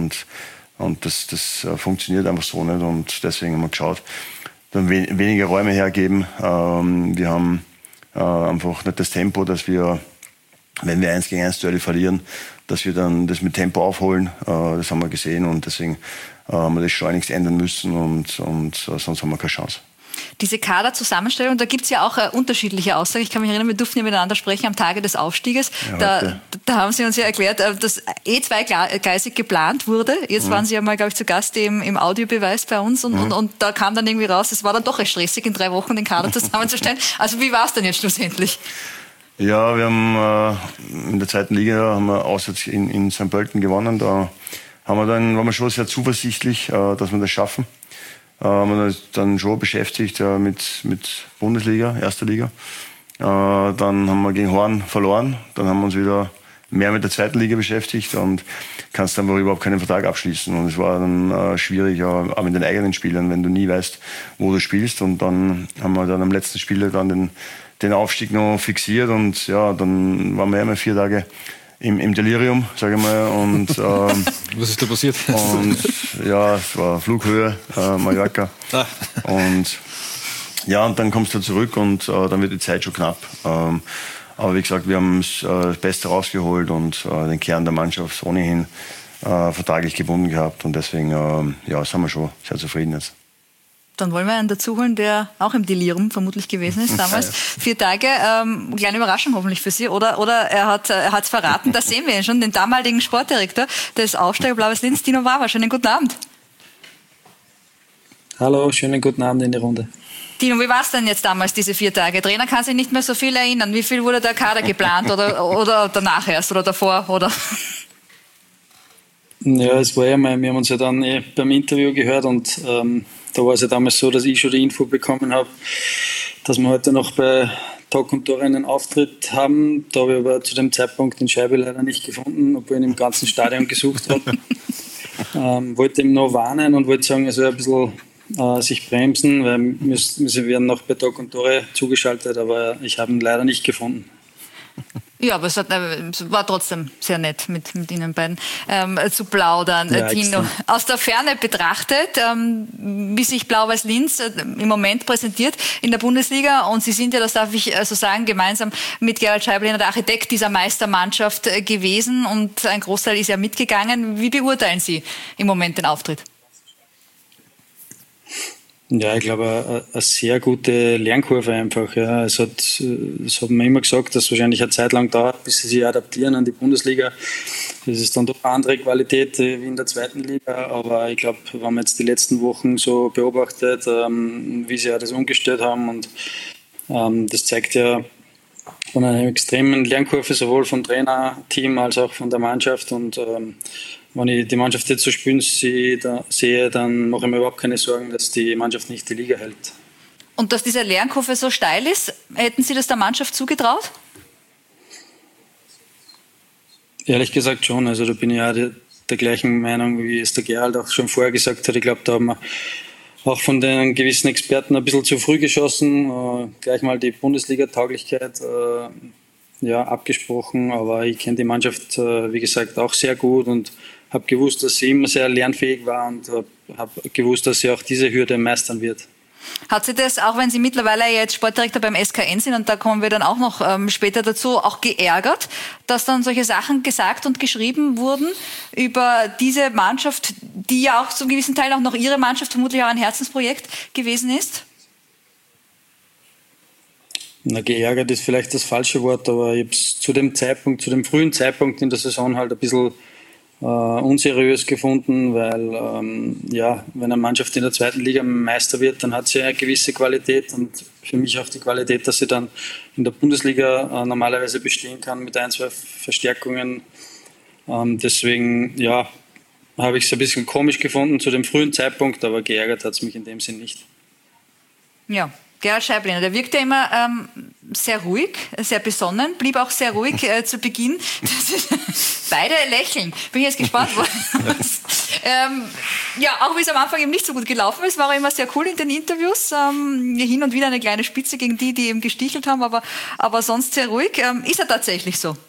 und das funktioniert einfach so nicht und deswegen haben wir geschaut, dann weniger Räume hergeben. Wir haben einfach nicht das Tempo, dass wir, wenn wir 1 gegen 1 Duelle verlieren, dass wir dann das mit Tempo aufholen. Das haben wir gesehen und deswegen haben wir das schleunigst ändern müssen und sonst haben wir keine Chance. Diese Kaderzusammenstellung, da gibt es ja auch unterschiedliche Aussagen. Ich kann mich erinnern, wir durften ja miteinander sprechen am Tage des Aufstieges. Ja, da haben Sie uns ja erklärt, dass zweigleisig geplant wurde. Jetzt waren Sie ja mal, glaube ich, zu Gast im Audiobeweis bei uns und da kam dann irgendwie raus, es war dann doch recht stressig, in 3 Wochen den Kader zusammenzustellen. Also wie war es denn jetzt schlussendlich? Ja, wir haben in der 2. Liga haben wir auswärts in St. Pölten gewonnen. Da waren wir schon sehr zuversichtlich, dass wir das schaffen. Haben wir uns dann schon beschäftigt mit Bundesliga, 1. Liga. Dann haben wir gegen Horn verloren. Dann haben wir uns wieder mehr mit der 2. Liga beschäftigt und kannst dann überhaupt keinen Vertrag abschließen. Und es war dann schwierig, auch mit den eigenen Spielern, wenn du nie weißt, wo du spielst. Und dann haben wir dann am letzten Spiel dann den Aufstieg noch fixiert und ja, dann waren wir immer 4 Tage im Delirium, sage ich mal. Und, was ist da passiert? Und ja, es war Flughöhe, Mallorca. Und ja, und dann kommst du zurück und dann wird die Zeit schon knapp. Aber wie gesagt, wir haben das Beste rausgeholt und den Kern der Mannschaft ohnehin vertraglich gebunden gehabt. Und deswegen sind wir schon sehr zufrieden jetzt. Dann wollen wir einen dazuholen, der auch im Delirium vermutlich gewesen ist damals. 4 Tage, kleine Überraschung hoffentlich für Sie. Oder er hat's verraten, da sehen wir ihn schon, den damaligen Sportdirektor des Aufsteiger Blau-Weiß Linz, Dino Wawa. Schönen guten Abend. Hallo, schönen guten Abend in die Runde. Dino, wie war es denn jetzt damals, diese 4 Tage? Trainer kann sich nicht mehr so viel erinnern. Wie viel wurde der Kader geplant oder danach erst oder davor? Oder? Ja, es war ja mal, wir haben uns ja dann beim Interview gehört und da war es ja damals so, dass ich schon die Info bekommen habe, dass wir heute noch bei Tag und Tore einen Auftritt haben. Da habe ich aber zu dem Zeitpunkt den Scheibe leider nicht gefunden, obwohl ich ihn im ganzen Stadion gesucht habe. Wollte ihm noch warnen und wollte sagen, er soll ein bisschen sich bremsen, weil wir werden noch bei Tag und Tore zugeschaltet, aber ich habe ihn leider nicht gefunden. Ja, aber es war trotzdem sehr nett, mit Ihnen beiden zu plaudern. Ja, Dino, aus der Ferne betrachtet, wie sich Blau-Weiß Linz im Moment präsentiert in der Bundesliga, und Sie sind ja, das darf ich so sagen, gemeinsam mit Gerald Scheibleiner der Architekt dieser Meistermannschaft gewesen und ein Großteil ist ja mitgegangen. Wie beurteilen Sie im Moment den Auftritt? Ja, ich glaube, eine sehr gute Lernkurve einfach. Ja. Es hat man immer gesagt, dass es wahrscheinlich eine Zeit lang dauert, bis sie sich adaptieren an die Bundesliga. Das ist dann doch eine andere Qualität wie in der 2. Liga. Aber ich glaube, wenn man jetzt die letzten Wochen so beobachtet, wie sie ja das umgestellt haben, und das zeigt ja von einer extremen Lernkurve, sowohl vom Trainerteam als auch von der Mannschaft. Und wenn ich die Mannschaft jetzt so spielen sehe, dann mache ich mir überhaupt keine Sorgen, dass die Mannschaft nicht die Liga hält. Und dass diese Lernkurve so steil ist, hätten Sie das der Mannschaft zugetraut? Ehrlich gesagt schon. Also da bin ich ja der gleichen Meinung, wie es der Gerald auch schon vorher gesagt hat. Ich glaube, da haben wir auch von den gewissen Experten ein bisschen zu früh geschossen. Gleich mal die Bundesliga-Tauglichkeit abgesprochen. Aber ich kenne die Mannschaft, wie gesagt, auch sehr gut und habe gewusst, dass sie immer sehr lernfähig war und habe gewusst, dass sie auch diese Hürde meistern wird. Hat Sie das, auch wenn Sie mittlerweile jetzt Sportdirektor beim SKN sind, und da kommen wir dann auch noch später dazu, auch geärgert, dass dann solche Sachen gesagt und geschrieben wurden über diese Mannschaft, die ja auch zum gewissen Teil auch noch Ihre Mannschaft vermutlich auch ein Herzensprojekt gewesen ist? Na, geärgert ist vielleicht das falsche Wort, aber ich habe es zu dem frühen Zeitpunkt in der Saison halt ein bisschen unseriös gefunden, weil wenn eine Mannschaft in der zweiten Liga Meister wird, dann hat sie eine gewisse Qualität und für mich auch die Qualität, dass sie dann in der Bundesliga normalerweise bestehen kann mit 1-2 Verstärkungen. Deswegen habe ich es ein bisschen komisch gefunden zu dem frühen Zeitpunkt, aber geärgert hat es mich in dem Sinn nicht. Ja. Gerhard Scheiblener, der wirkte immer sehr ruhig, sehr besonnen, blieb auch sehr ruhig zu Beginn. Beide lächeln. Bin ich jetzt gespannt. Auch wie es am Anfang eben nicht so gut gelaufen ist, war er immer sehr cool in den Interviews. Hin und wieder eine kleine Spitze gegen die ihm gestichelt haben, aber sonst sehr ruhig. Ist er tatsächlich so?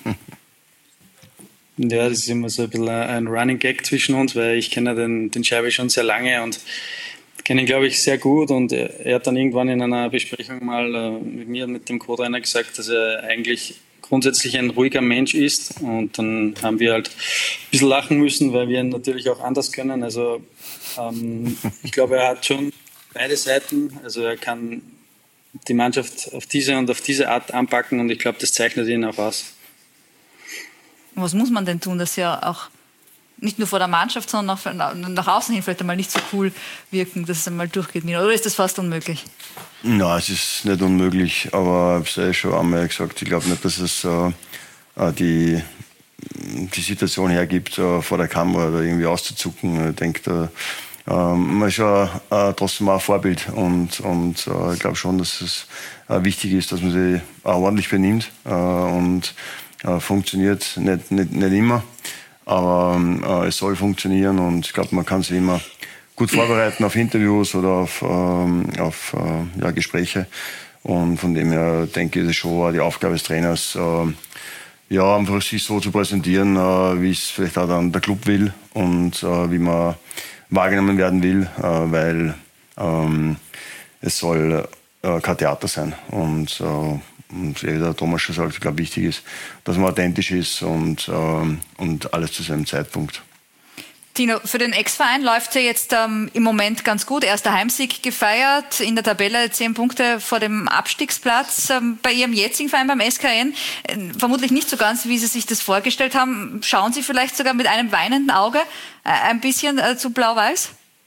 Ja, das ist immer so ein bisschen ein Running Gag zwischen uns, weil ich kenne den Scheibe schon sehr lange und kenne ihn, glaube ich, sehr gut, und er hat dann irgendwann in einer Besprechung mal mit mir und mit dem Co-Trainer gesagt, dass er eigentlich grundsätzlich ein ruhiger Mensch ist, und dann haben wir halt ein bisschen lachen müssen, weil wir ihn natürlich auch anders können. Also ich glaube, er hat schon beide Seiten, also er kann die Mannschaft auf diese und auf diese Art anpacken, und ich glaube, das zeichnet ihn auch aus. Was muss man denn tun, dass er auch nicht nur vor der Mannschaft, sondern auch nach außen hin vielleicht einmal nicht so cool wirken, dass es einmal durchgeht? Oder ist das fast unmöglich? Nein, es ist nicht unmöglich, aber ich habe es schon einmal gesagt, ich glaube nicht, dass es die Situation hergibt, vor der Kamera da irgendwie auszuzucken. Ich denke, man ist ja trotzdem auch ein Vorbild, und ich glaube schon, dass es wichtig ist, dass man sich ordentlich benimmt, und funktioniert nicht immer. Aber es soll funktionieren, und ich glaube, man kann sich immer gut vorbereiten auf Interviews oder auf Gespräche. Und von dem her denke ich, ist es schon die Aufgabe des Trainers, einfach sich so zu präsentieren, wie es vielleicht auch dann der Club will und wie man wahrgenommen werden will, weil es soll kein Theater sein. Und wie der Thomas schon sagt, ich glaube, wichtig ist, dass man authentisch ist und alles zu seinem Zeitpunkt. Tino, für den Ex-Verein läuft es ja jetzt im Moment ganz gut. Erster Heimsieg gefeiert, in der Tabelle 10 Punkte vor dem Abstiegsplatz. Bei Ihrem jetzigen Verein, beim SKN, vermutlich nicht so ganz, wie Sie sich das vorgestellt haben. Schauen Sie vielleicht sogar mit einem weinenden Auge ein bisschen zu Blau-Weiß?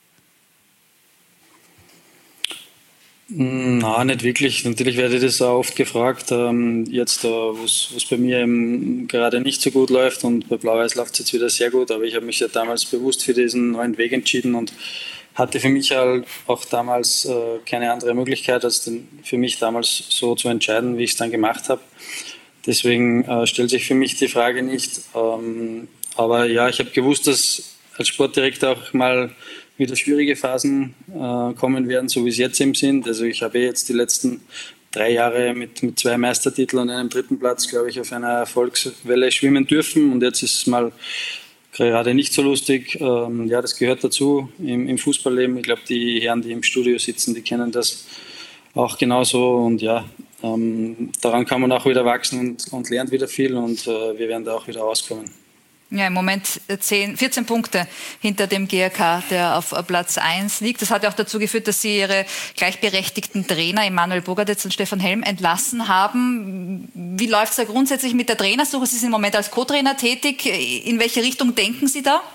Na, nicht wirklich. Natürlich werde ich das auch oft gefragt, jetzt wo es bei mir eben gerade nicht so gut läuft, und bei Blau-Weiß läuft es jetzt wieder sehr gut, aber ich habe mich ja damals bewusst für diesen neuen Weg entschieden und hatte für mich halt auch damals keine andere Möglichkeit, als für mich damals so zu entscheiden, wie ich es dann gemacht habe. Deswegen stellt sich für mich die Frage nicht. Aber ja, ich habe gewusst, dass als Sportdirektor auch mal wieder schwierige Phasen kommen werden, so wie es jetzt eben sind. Also ich habe jetzt die letzten 3 Jahre mit 2 Meistertiteln und einem 3. Platz, glaube ich, auf einer Erfolgswelle schwimmen dürfen, und jetzt ist es mal gerade nicht so lustig. Das gehört dazu im Fußballleben. Ich glaube, die Herren, die im Studio sitzen, die kennen das auch genauso, und daran kann man auch wieder wachsen und lernt wieder viel, und wir werden da auch wieder rauskommen. Ja, im Moment 14 Punkte hinter dem GRK, der auf Platz 1 liegt. Das hat ja auch dazu geführt, dass Sie Ihre gleichberechtigten Trainer Emanuel Bogadec und Stefan Helm entlassen haben. Wie läuft es da grundsätzlich mit der Trainersuche? Sie sind im Moment als Co-Trainer tätig. In welche Richtung denken Sie da?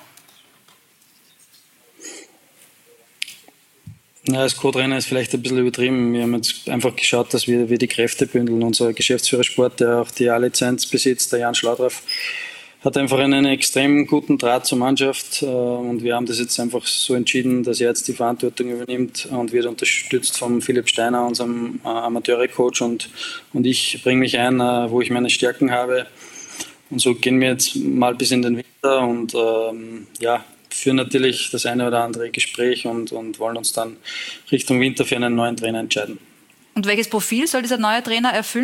Ja, als Co-Trainer ist vielleicht ein bisschen übertrieben. Wir haben jetzt einfach geschaut, dass wir die Kräfte bündeln. Unser Geschäftsführer Sport, der auch die A-Lizenz besitzt, der Jan Schlaudraff, hat einfach einen extrem guten Draht zur Mannschaft, und wir haben das jetzt einfach so entschieden, dass er jetzt die Verantwortung übernimmt und wird unterstützt von Philipp Steiner, unserem Amateure-Coach, und ich bringe mich ein, wo ich meine Stärken habe, und so gehen wir jetzt mal bis in den Winter und führen natürlich das eine oder andere Gespräch und wollen uns dann Richtung Winter für einen neuen Trainer entscheiden. Und welches Profil soll dieser neue Trainer erfüllen?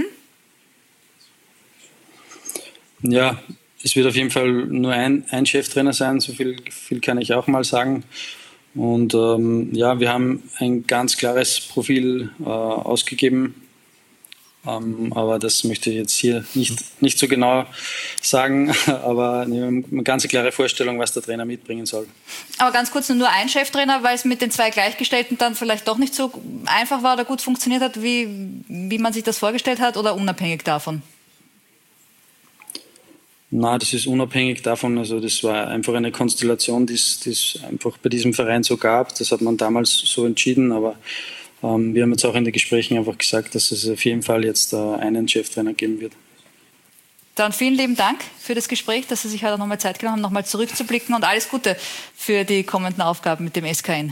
Ja, es wird auf jeden Fall nur ein Cheftrainer sein, so viel kann ich auch mal sagen. Und wir haben ein ganz klares Profil ausgegeben. Aber das möchte ich jetzt hier nicht so genau sagen, aber eine ganz klare Vorstellung, was der Trainer mitbringen soll. Aber ganz kurz, nur ein Cheftrainer, weil es mit den zwei Gleichgestellten dann vielleicht doch nicht so einfach war oder gut funktioniert hat, wie man sich das vorgestellt hat, oder unabhängig davon? Nein, das ist unabhängig davon. Also das war einfach eine Konstellation, die es einfach bei diesem Verein so gab. Das hat man damals so entschieden, aber wir haben jetzt auch in den Gesprächen einfach gesagt, dass es auf jeden Fall jetzt einen Cheftrainer geben wird. Dann vielen lieben Dank für das Gespräch, dass Sie sich heute nochmal Zeit genommen haben, nochmal zurückzublicken, und alles Gute für die kommenden Aufgaben mit dem SKN.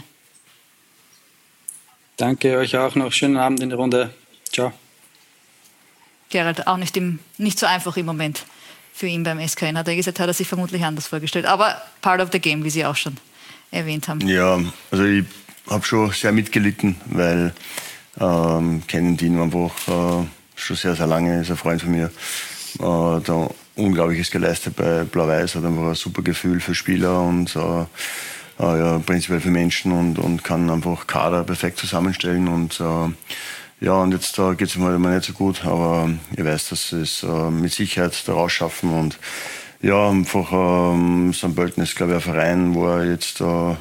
Danke euch auch noch. Schönen Abend in der Runde. Ciao. Gerald, auch nicht so einfach im Moment für ihn beim SKN. Hat er gesagt, hat er sich vermutlich anders vorgestellt. Aber part of the game, wie Sie auch schon erwähnt haben. Ja, also ich habe schon sehr mitgelitten, weil kennen Dino einfach schon sehr, sehr lange, ist ein Freund von mir. Da Unglaubliches geleistet bei Blau-Weiß, hat einfach ein super Gefühl für Spieler und prinzipiell für Menschen und kann einfach Kader perfekt zusammenstellen. Und und jetzt geht es mir halt immer nicht so gut, aber ich weiß, dass sie es mit Sicherheit da rausschaffen. Und einfach St. Pölten ist, glaube ich, ein Verein, wo er jetzt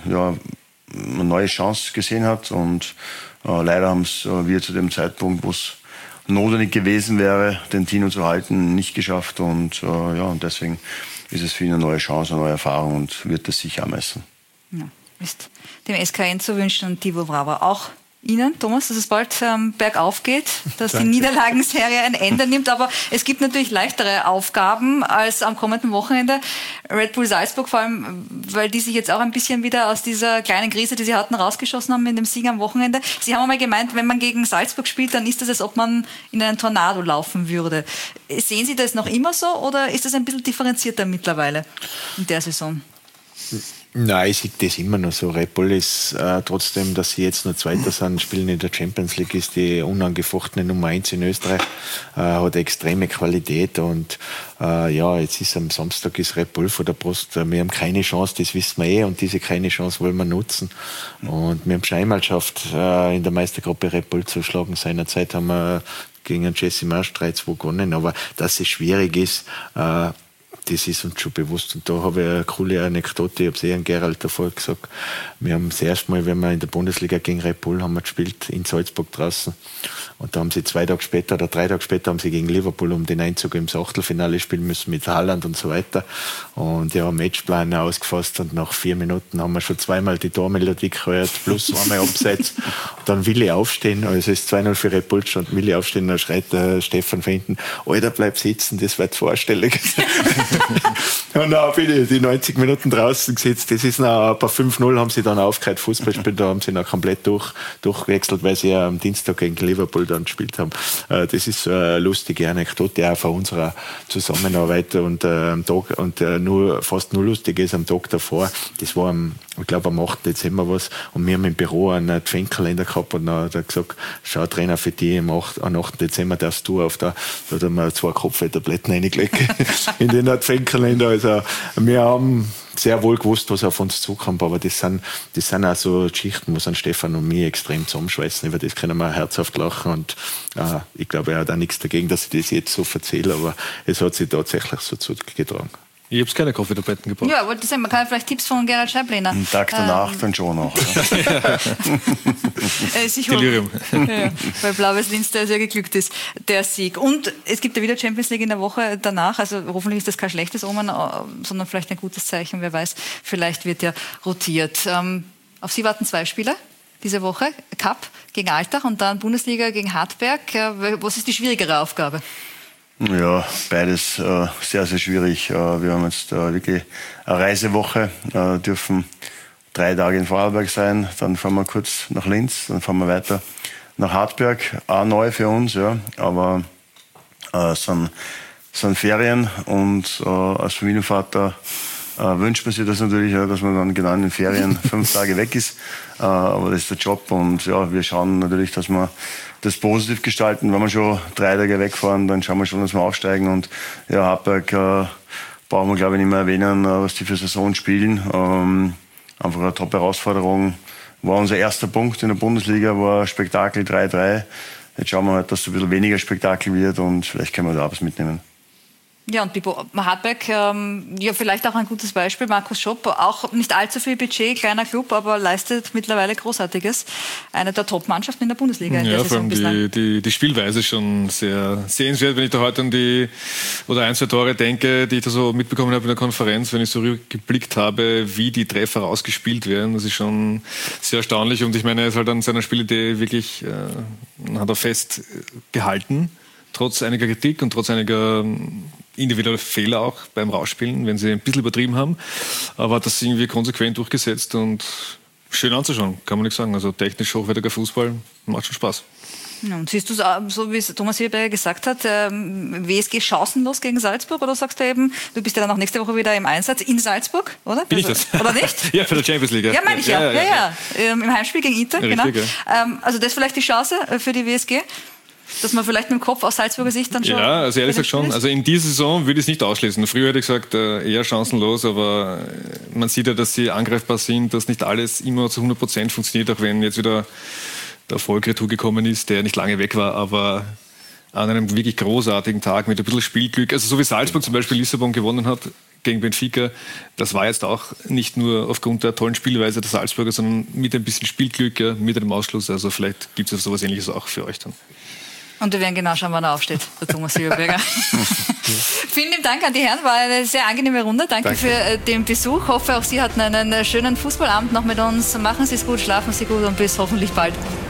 eine neue Chance gesehen hat, und leider haben es wir zu dem Zeitpunkt, wo es notwendig gewesen wäre, den Tino zu halten, nicht geschafft, und deswegen ist es für ihn eine neue Chance, eine neue Erfahrung, und wird das sicher messen. Ja, ist dem SKN zu wünschen, und Tibor Brauer auch Ihnen, Thomas, dass es bald bergauf geht, dass die Niederlagenserie ein Ende nimmt. Aber es gibt natürlich leichtere Aufgaben als am kommenden Wochenende. Red Bull Salzburg, vor allem, weil die sich jetzt auch ein bisschen wieder aus dieser kleinen Krise, die sie hatten, rausgeschossen haben in dem Sieg am Wochenende. Sie haben einmal gemeint, wenn man gegen Salzburg spielt, dann ist das, als ob man in einen Tornado laufen würde. Sehen Sie das noch immer so, oder ist das ein bisschen differenzierter mittlerweile in der Saison? Nein, ich sehe das immer noch so. Red Bull ist trotzdem, dass sie jetzt nur Zweiter sind, spielen in der Champions League, ist die unangefochtene Nummer 1 in Österreich, hat extreme Qualität, und jetzt ist am Samstag ist Red Bull vor der Brust. Wir haben keine Chance, das wissen wir und diese keine Chance wollen wir nutzen. Und wir haben schon einmal geschafft, in der Meistergruppe Red Bull zu schlagen. Seinerzeit haben wir gegen Jesse Marsch 3-2 gewonnen, aber dass es schwierig ist, das ist uns schon bewusst. Und da habe ich eine coole Anekdote, ich habe es an Gerald davor gesagt. Wir haben das erste Mal, wenn wir in der Bundesliga gegen Red Bull haben wir gespielt, in Salzburg draußen. Und da haben sie 2 Tage später oder 3 Tage später haben sie gegen Liverpool um den Einzug ins Achtelfinale spielen müssen mit Haaland und so weiter. Und Matchplan ausgefasst, und nach 4 Minuten haben wir schon zweimal die Tormelodie gehört, plus einmal Abseits. Dann will ich aufstehen, also es ist 2-0 für Red Bull stand, will ich aufstehen, dann schreit der Stefan von hinten, Alter, bleib sitzen, das wird vorstellig. Und dann bin ich die 90 Minuten draußen gesetzt. Das ist noch bei 5-0 haben sie dann aufgehört, Fußball spielen, da haben sie noch komplett durchgewechselt, weil sie ja am Dienstag gegen Liverpool dann gespielt haben. Das ist so eine lustige Anekdote auch von unserer Zusammenarbeit, und am Tag, und fast nur lustig ist am Tag davor. Das war ich glaube am 8. Dezember was, und wir haben im Büro einen Adventkalender gehabt, und dann hat er gesagt, schau Trainer, für die am 8. Dezember darfst du da hat er mir 2 Kopftabletten reingelegt in den Adventkalender. Also wir haben sehr wohl gewusst, was auf uns zukommt, aber das sind auch so Geschichten, wo sich Stefan und mich extrem zusammenschweißen. Über das können wir herzhaft lachen, und ich glaube, er hat auch nichts dagegen, dass ich das jetzt so erzähle, aber es hat sich tatsächlich so zugetragen. Ich habe keine Kaffeetabletten gebraucht. Ja, wollte sagen, man kann vielleicht Tipps von Gerald Scheiblehner. Einen Tag danach dann schon noch. Delirium. Ja, weil Blau-Weiß Linz da sehr geglückt ist, der Sieg. Und es gibt ja wieder Champions League in der Woche danach, also hoffentlich ist das kein schlechtes Omen, sondern vielleicht ein gutes Zeichen, wer weiß, vielleicht wird ja rotiert. Auf Sie warten 2 Spieler diese Woche, Cup gegen Altach und dann Bundesliga gegen Hartberg. Was ist die schwierigere Aufgabe? Ja, beides sehr, sehr schwierig. Wir haben jetzt wirklich eine Reisewoche, dürfen 3 Tage in Vorarlberg sein, dann fahren wir kurz nach Linz, dann fahren wir weiter nach Hartberg. Auch neu für uns, ja, aber sind Ferien, und als Familienvater wünscht man sich das natürlich, ja, dass man dann genau in den Ferien 5 Tage weg ist, aber das ist der Job, und ja, wir schauen natürlich, dass wir das positiv gestalten. Wenn wir schon 3 Tage wegfahren, dann schauen wir schon, dass wir aufsteigen, und ja, Hartberg brauchen wir, glaube ich, nicht mehr erwähnen, was die für Saison spielen. einfach eine Top-Herausforderung. War unser erster Punkt in der Bundesliga, war Spektakel 3-3. Jetzt schauen wir halt, dass es ein bisschen weniger Spektakel wird und vielleicht können wir da auch was mitnehmen. Ja, und Bibo Hartberg, ja, vielleicht auch ein gutes Beispiel. Markus Schopp, auch nicht allzu viel Budget, kleiner Club, aber leistet mittlerweile Großartiges. Eine der Top-Mannschaften in der Bundesliga in der Saison bislang. Die Spielweise ist schon sehr sehenswert, wenn ich da heute an die ein, zwei Tore denke, die ich da so mitbekommen habe in der Konferenz, wenn ich so geblickt habe, wie die Treffer rausgespielt werden. Das ist schon sehr erstaunlich und ich meine, er ist halt an seiner Spielidee wirklich, hat er fest gehalten, trotz einiger Kritik und trotz einiger individuelle Fehler auch beim Rausspielen, wenn sie ein bisschen übertrieben haben. Aber das irgendwie konsequent durchgesetzt und schön anzuschauen, kann man nicht sagen. Also technisch hochwertiger Fußball, macht schon Spaß. Ja, und siehst du es, so wie es Thomas Hilberger gesagt hat, WSG chancenlos gegen Salzburg? Oder sagst du eben, du bist ja dann auch nächste Woche wieder im Einsatz in Salzburg, oder? Bin ich das? Oder nicht? Ja, für die Champions League. Ja, meine ich ja. Im Heimspiel gegen Inter, richtig, genau. Ja. Also das ist vielleicht die Chance für die WSG? Dass man vielleicht mit dem Kopf aus Salzburger Sicht dann schon... Ja, also ehrlich gesagt schon. Also in dieser Saison würde ich es nicht ausschließen. Früher hätte ich gesagt, eher chancenlos, aber man sieht ja, dass sie angreifbar sind, dass nicht alles immer zu 100% funktioniert, auch wenn jetzt wieder der Erfolg retour gekommen ist, der nicht lange weg war, aber an einem wirklich großartigen Tag mit ein bisschen Spielglück, also so wie Salzburg zum Beispiel Lissabon gewonnen hat gegen Benfica, das war jetzt auch nicht nur aufgrund der tollen Spielweise der Salzburger, sondern mit ein bisschen Spielglück, mit einem Ausschluss. Also vielleicht gibt es sowas Ähnliches auch für euch dann. Und wir werden genau schauen, wann er aufsteht, der Thomas Hilberger. Vielen lieben Dank an die Herren, war eine sehr angenehme Runde. Danke für den Besuch. Ich hoffe, auch Sie hatten einen schönen Fußballabend noch mit uns. Machen Sie es gut, schlafen Sie gut und bis hoffentlich bald.